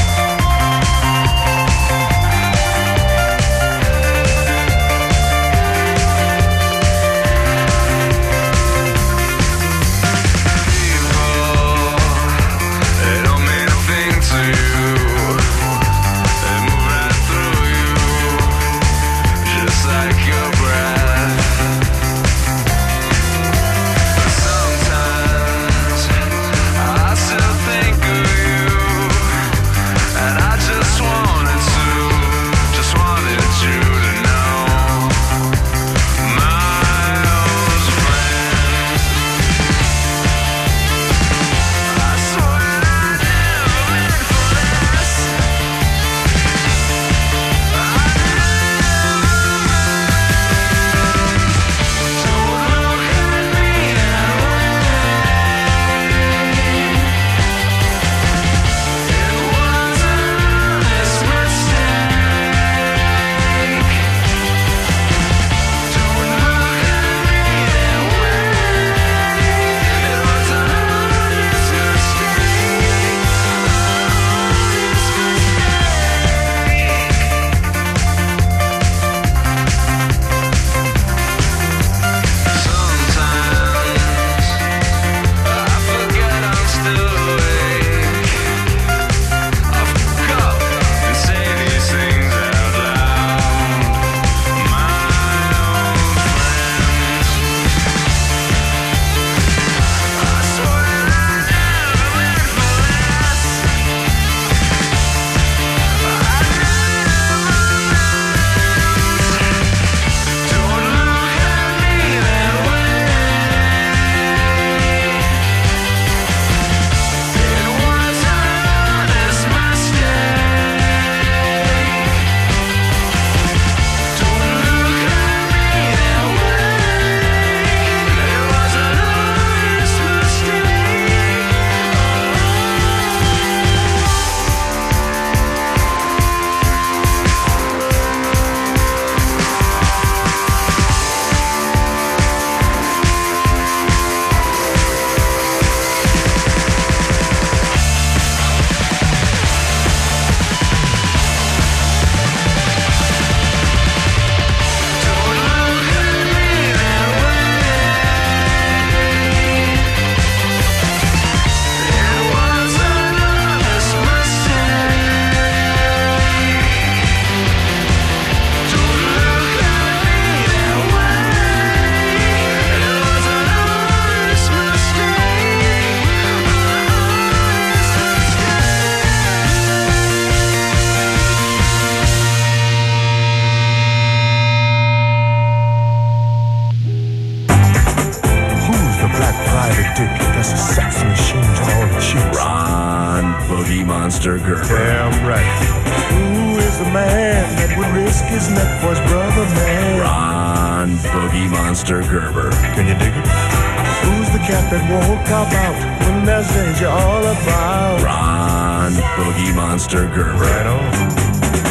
music that's a sex machine to all the chicks. Ron Boogie Monster Gerber. Damn right. Who is the man that would risk his neck for his brother, man? Ron Boogie Monster Gerber. Can you dig it? Who's the cat that won't cop out when there's danger all about? Ron Boogie Monster Gerber. Right on.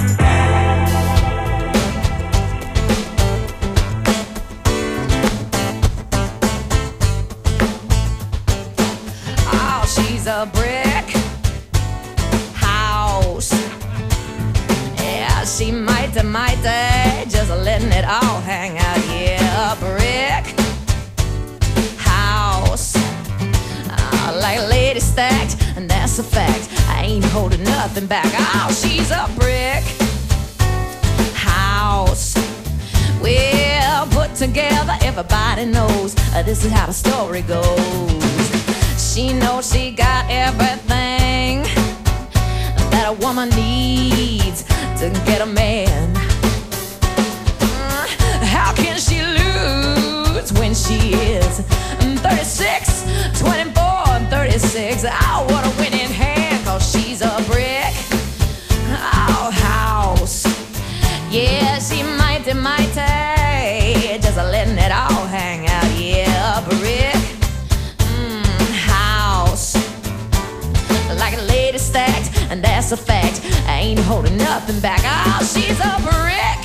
She's a brick house. Yeah, she mighty, mighty, just letting it all hang out. Yeah, a brick house. Uh, like lady stacked, and that's a fact. I ain't holding nothing back. Oh, she's a brick house. Well put together, everybody knows uh, this is how the story goes. She knows she got everything that a woman needs to get a man. Uh, How can she lose when she is thirty-six, twenty-four, and thirty-six? Oh, what a winning hand, cause she's a brick oh, house. Yeah, she mighty, mighty, just letting it all hang out. Yeah, a brick like a lady stacked, and that's a fact. I ain't holding nothing back. Oh, she's a brick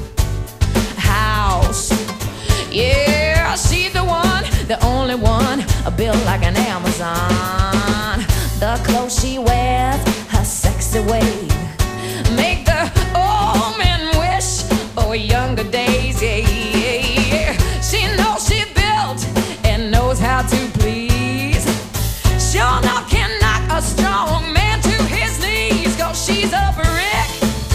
house. Yeah, she's the one, the only one, built like an Amazon. The clothes she wears, her sexy way, make the old men wish for younger days. Yeah, yeah, yeah. She knows she built and knows how to please. Sure enough, can a strong man to his knees, cause she's a brick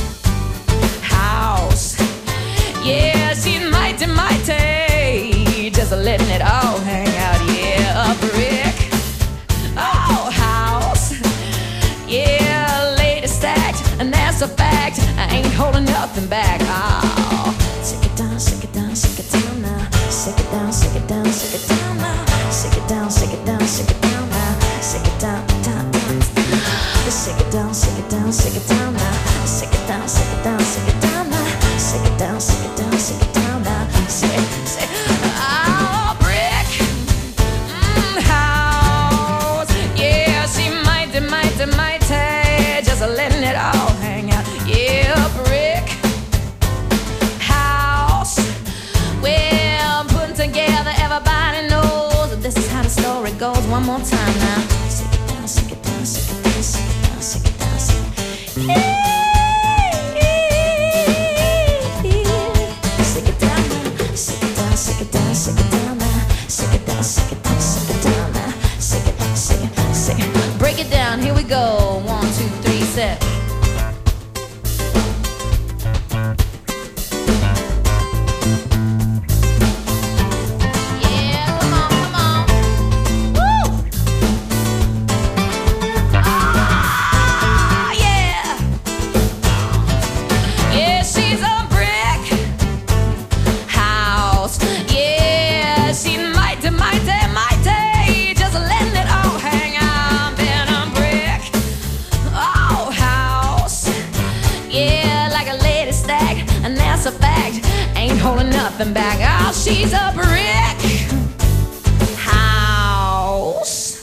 house. Yeah, she's mighty, mighty, just letting it all hang out. Yeah, a brick oh, house. Yeah, lady stacked, and that's a fact. I ain't holding nothing back. Oh, shake it down, shake it down, shake it down now. Shake it down, shake it down, shake it down now. Shake it down, shake it down, shake it down now. Shake it down, down, down. Shake it down, shake it down, shake it down now. Shake it down, shake it down, shake it down now. Shake it down, shake it down, shake it down now. Shake, shake. Oh, brick mm, house. Yeah, she mighty, mighty, mighty, just letting it all hang out. Yeah, brick house. Well, putting together, everybody knows that this is how the story goes. One more time now. Shake it down, shake it down, shake it down, shake it down, shake it down, shake it down. Shake it down now, shake it down, shake it down, shake it down now. Shake it down, shake it down, shake it down now. Shake it, shake it, shake it. Break it down, here we go. One, two, three, set. Holding nothing back. Oh, she's a brick house.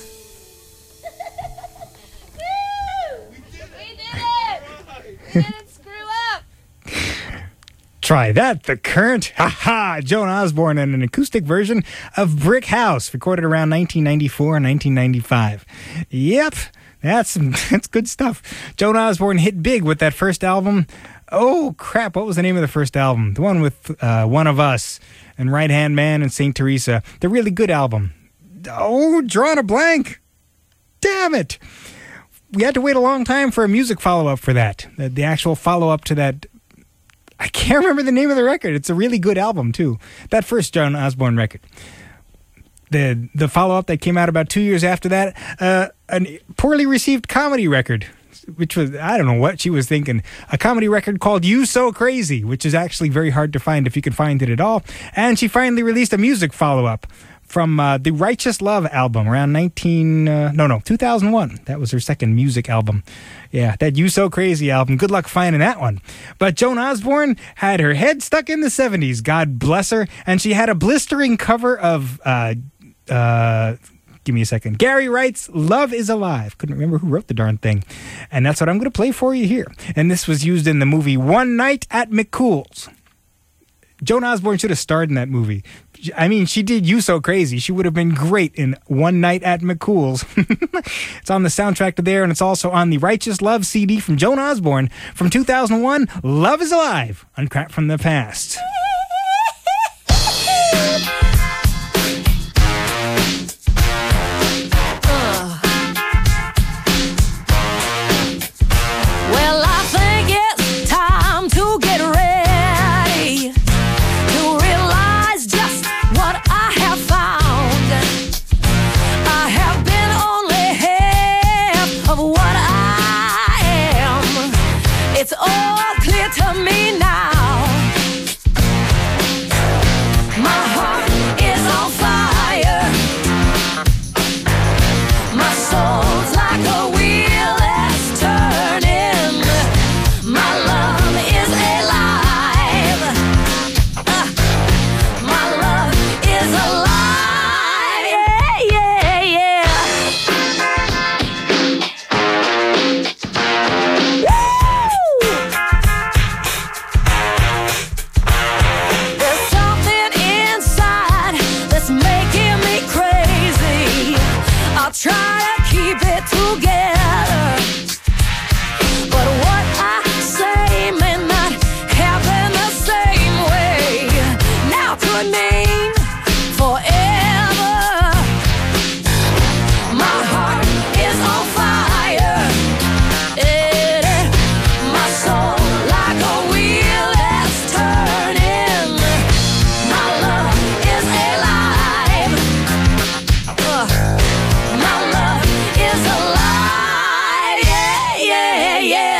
We did it! We didn't screw up. Try that, the current. Ha ha! Joan Osborne and an acoustic version of Brick House, recorded around nineteen ninety-four and nineteen ninety-five. Yep, that's, that's good stuff. Joan Osborne hit big with that first album. Oh, crap. What was the name of the first album? The one with uh, One of Us and Right Hand Man and Saint Teresa. The really good album. Oh, drawing a blank. Damn it. We had to wait a long time for a music follow-up for that. The, the actual follow-up to that. I can't remember the name of the record. It's a really good album, too. That first Joan Osborne record. The, the follow-up that came out about two years after that, uh, a poorly received comedy record. Which was, I don't know what she was thinking. A comedy record called You So Crazy, which is actually very hard to find if you can find it at all. And she finally released a music follow-up from uh, the Righteous Love album around nineteen, uh, no, no, two thousand one. That was her second music album. Yeah, that You So Crazy album. Good luck finding that one. But Joan Osborne had her head stuck in the seventies. God bless her. And she had a blistering cover of, uh, uh, give me a second, Gary Wright's Love Is Alive. Couldn't remember who wrote the darn thing. And that's what I'm going to play for you here. And this was used in the movie One Night at McCool's. Joan Osborne should have starred in that movie. I mean, she did You So Crazy. She would have been great in One Night at McCool's. It's on the soundtrack to there, and it's also on the Righteous Love C D from Joan Osborne from two thousand one, Love Is Alive, on Crap from the Past. Well, I think it's time to get ready to realize just what I have found. I have been only half of what I am. It's all clear to me now. My heart is on fire. My soul's like a wheel that's turning. My love is alive. Uh, my love is alive. Yeah, yeah, yeah. Woo! There's something inside that's making me crazy. I'll try to keep it together, but what I say may not happen the same way. Now could mean forever. My heart is on fire. It is my soul like a wheel that's turning. My love is alive. Uh, my love is alive. Yeah, yeah, yeah.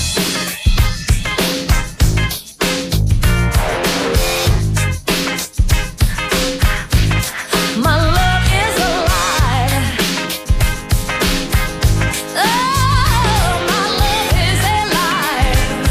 My love is alive. Oh, my love is alive.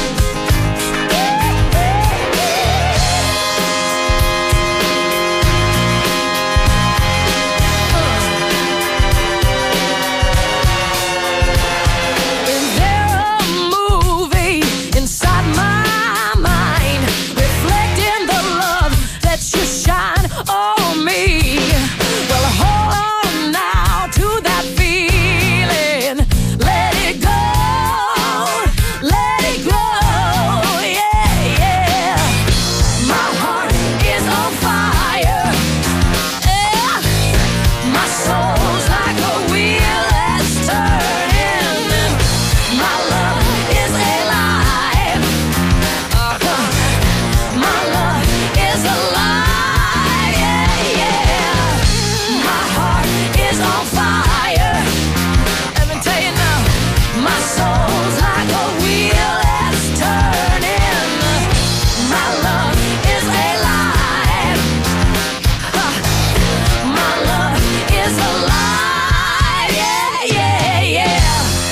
Is there a movie inside my mind reflecting the love that you shine on me? Well, hold on now to that feeling. Let it go, let it go, yeah, yeah. My heart is on fire. Yeah. My soul's like a wheel that's turning. My love is alive. Uh-huh. My love is alive. Yeah, yeah. My heart is on fire. Let me tell you now. My soul's like a wheel that's turning. My love is alive. Huh. My love is alive. Yeah, yeah, yeah.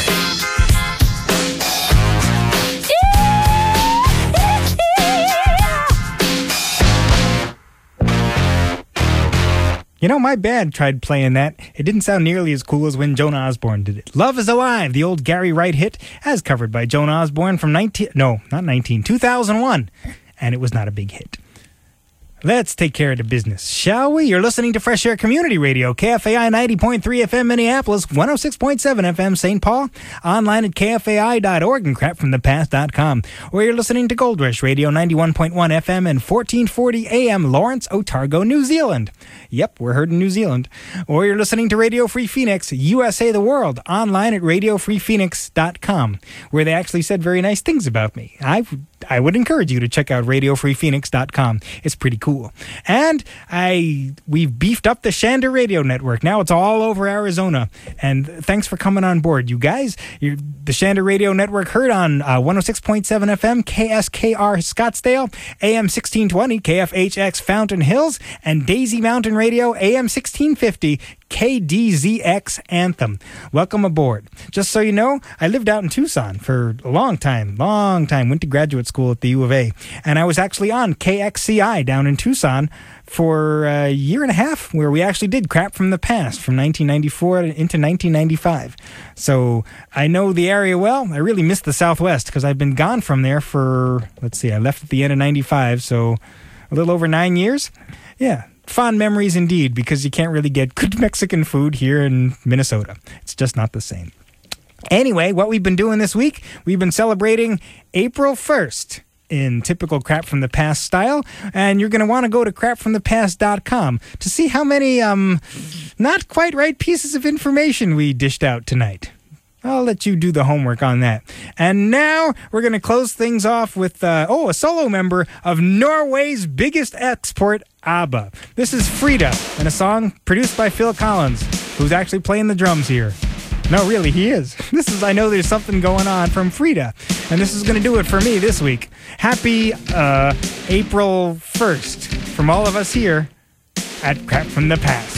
You know, my band tried playing that. It didn't sound nearly as cool as when Joan Osborne did it. Love Is Alive, the old Gary Wright hit, as covered by Joan Osborne from nineteen, no, not nineteen, two thousand one. And it was not a big hit. Let's take care of the business, shall we? You're listening to Fresh Air Community Radio, K F A I ninety point three F M Minneapolis, one oh six point seven F M Saint Paul, online at K F A I dot org and crap from the past dot com. Or you're listening to Gold Rush Radio, ninety-one point one F M and fourteen forty A M, Lawrence, Otago, New Zealand. Yep, we're heard in New Zealand. Or you're listening to Radio Free Phoenix, U S A The World, online at radio free phoenix dot com, where they actually said very nice things about me. I, I would encourage you to check out radio free phoenix dot com. It's pretty cool. cool. And I we've beefed up the Shander Radio Network. Now it's all over Arizona. And thanks for coming on board, you guys. You're, the Shander Radio Network heard on uh, one oh six point seven F M, K S K R Scottsdale, A M sixteen twenty, K F H X Fountain Hills, and Daisy Mountain Radio, A M sixteen fifty, K D Z X Anthem. Welcome aboard. Just so you know, I lived out in Tucson for a long time, long time. Went to graduate school at the U of A. And I was actually on K X C I down in Tucson for a year and a half, where we actually did Crap from the Past from nineteen ninety-four into nineteen ninety-five. So I know the area well. I really miss the Southwest because I've been gone from there for, let's see, I left at the end of ninety-five, so a little over nine years. Yeah. Fond memories indeed, because you can't really get good Mexican food here in Minnesota. It's just not the same. Anyway, what we've been doing this week, we've been celebrating April first in typical Crap from the Past style, and you're going to want to go to crap from the past dot com to see how many um not quite right pieces of information we dished out tonight. I'll let you do the homework on that. And now we're going to close things off with, uh, oh, a solo member of Norway's biggest export, ABBA. This is Frida, and a song produced by Phil Collins, who's actually playing the drums here. No, really, he is. This is I Know There's Something Going On from Frida. And this is going to do it for me this week. Happy uh, April first from all of us here at Crap from the Past.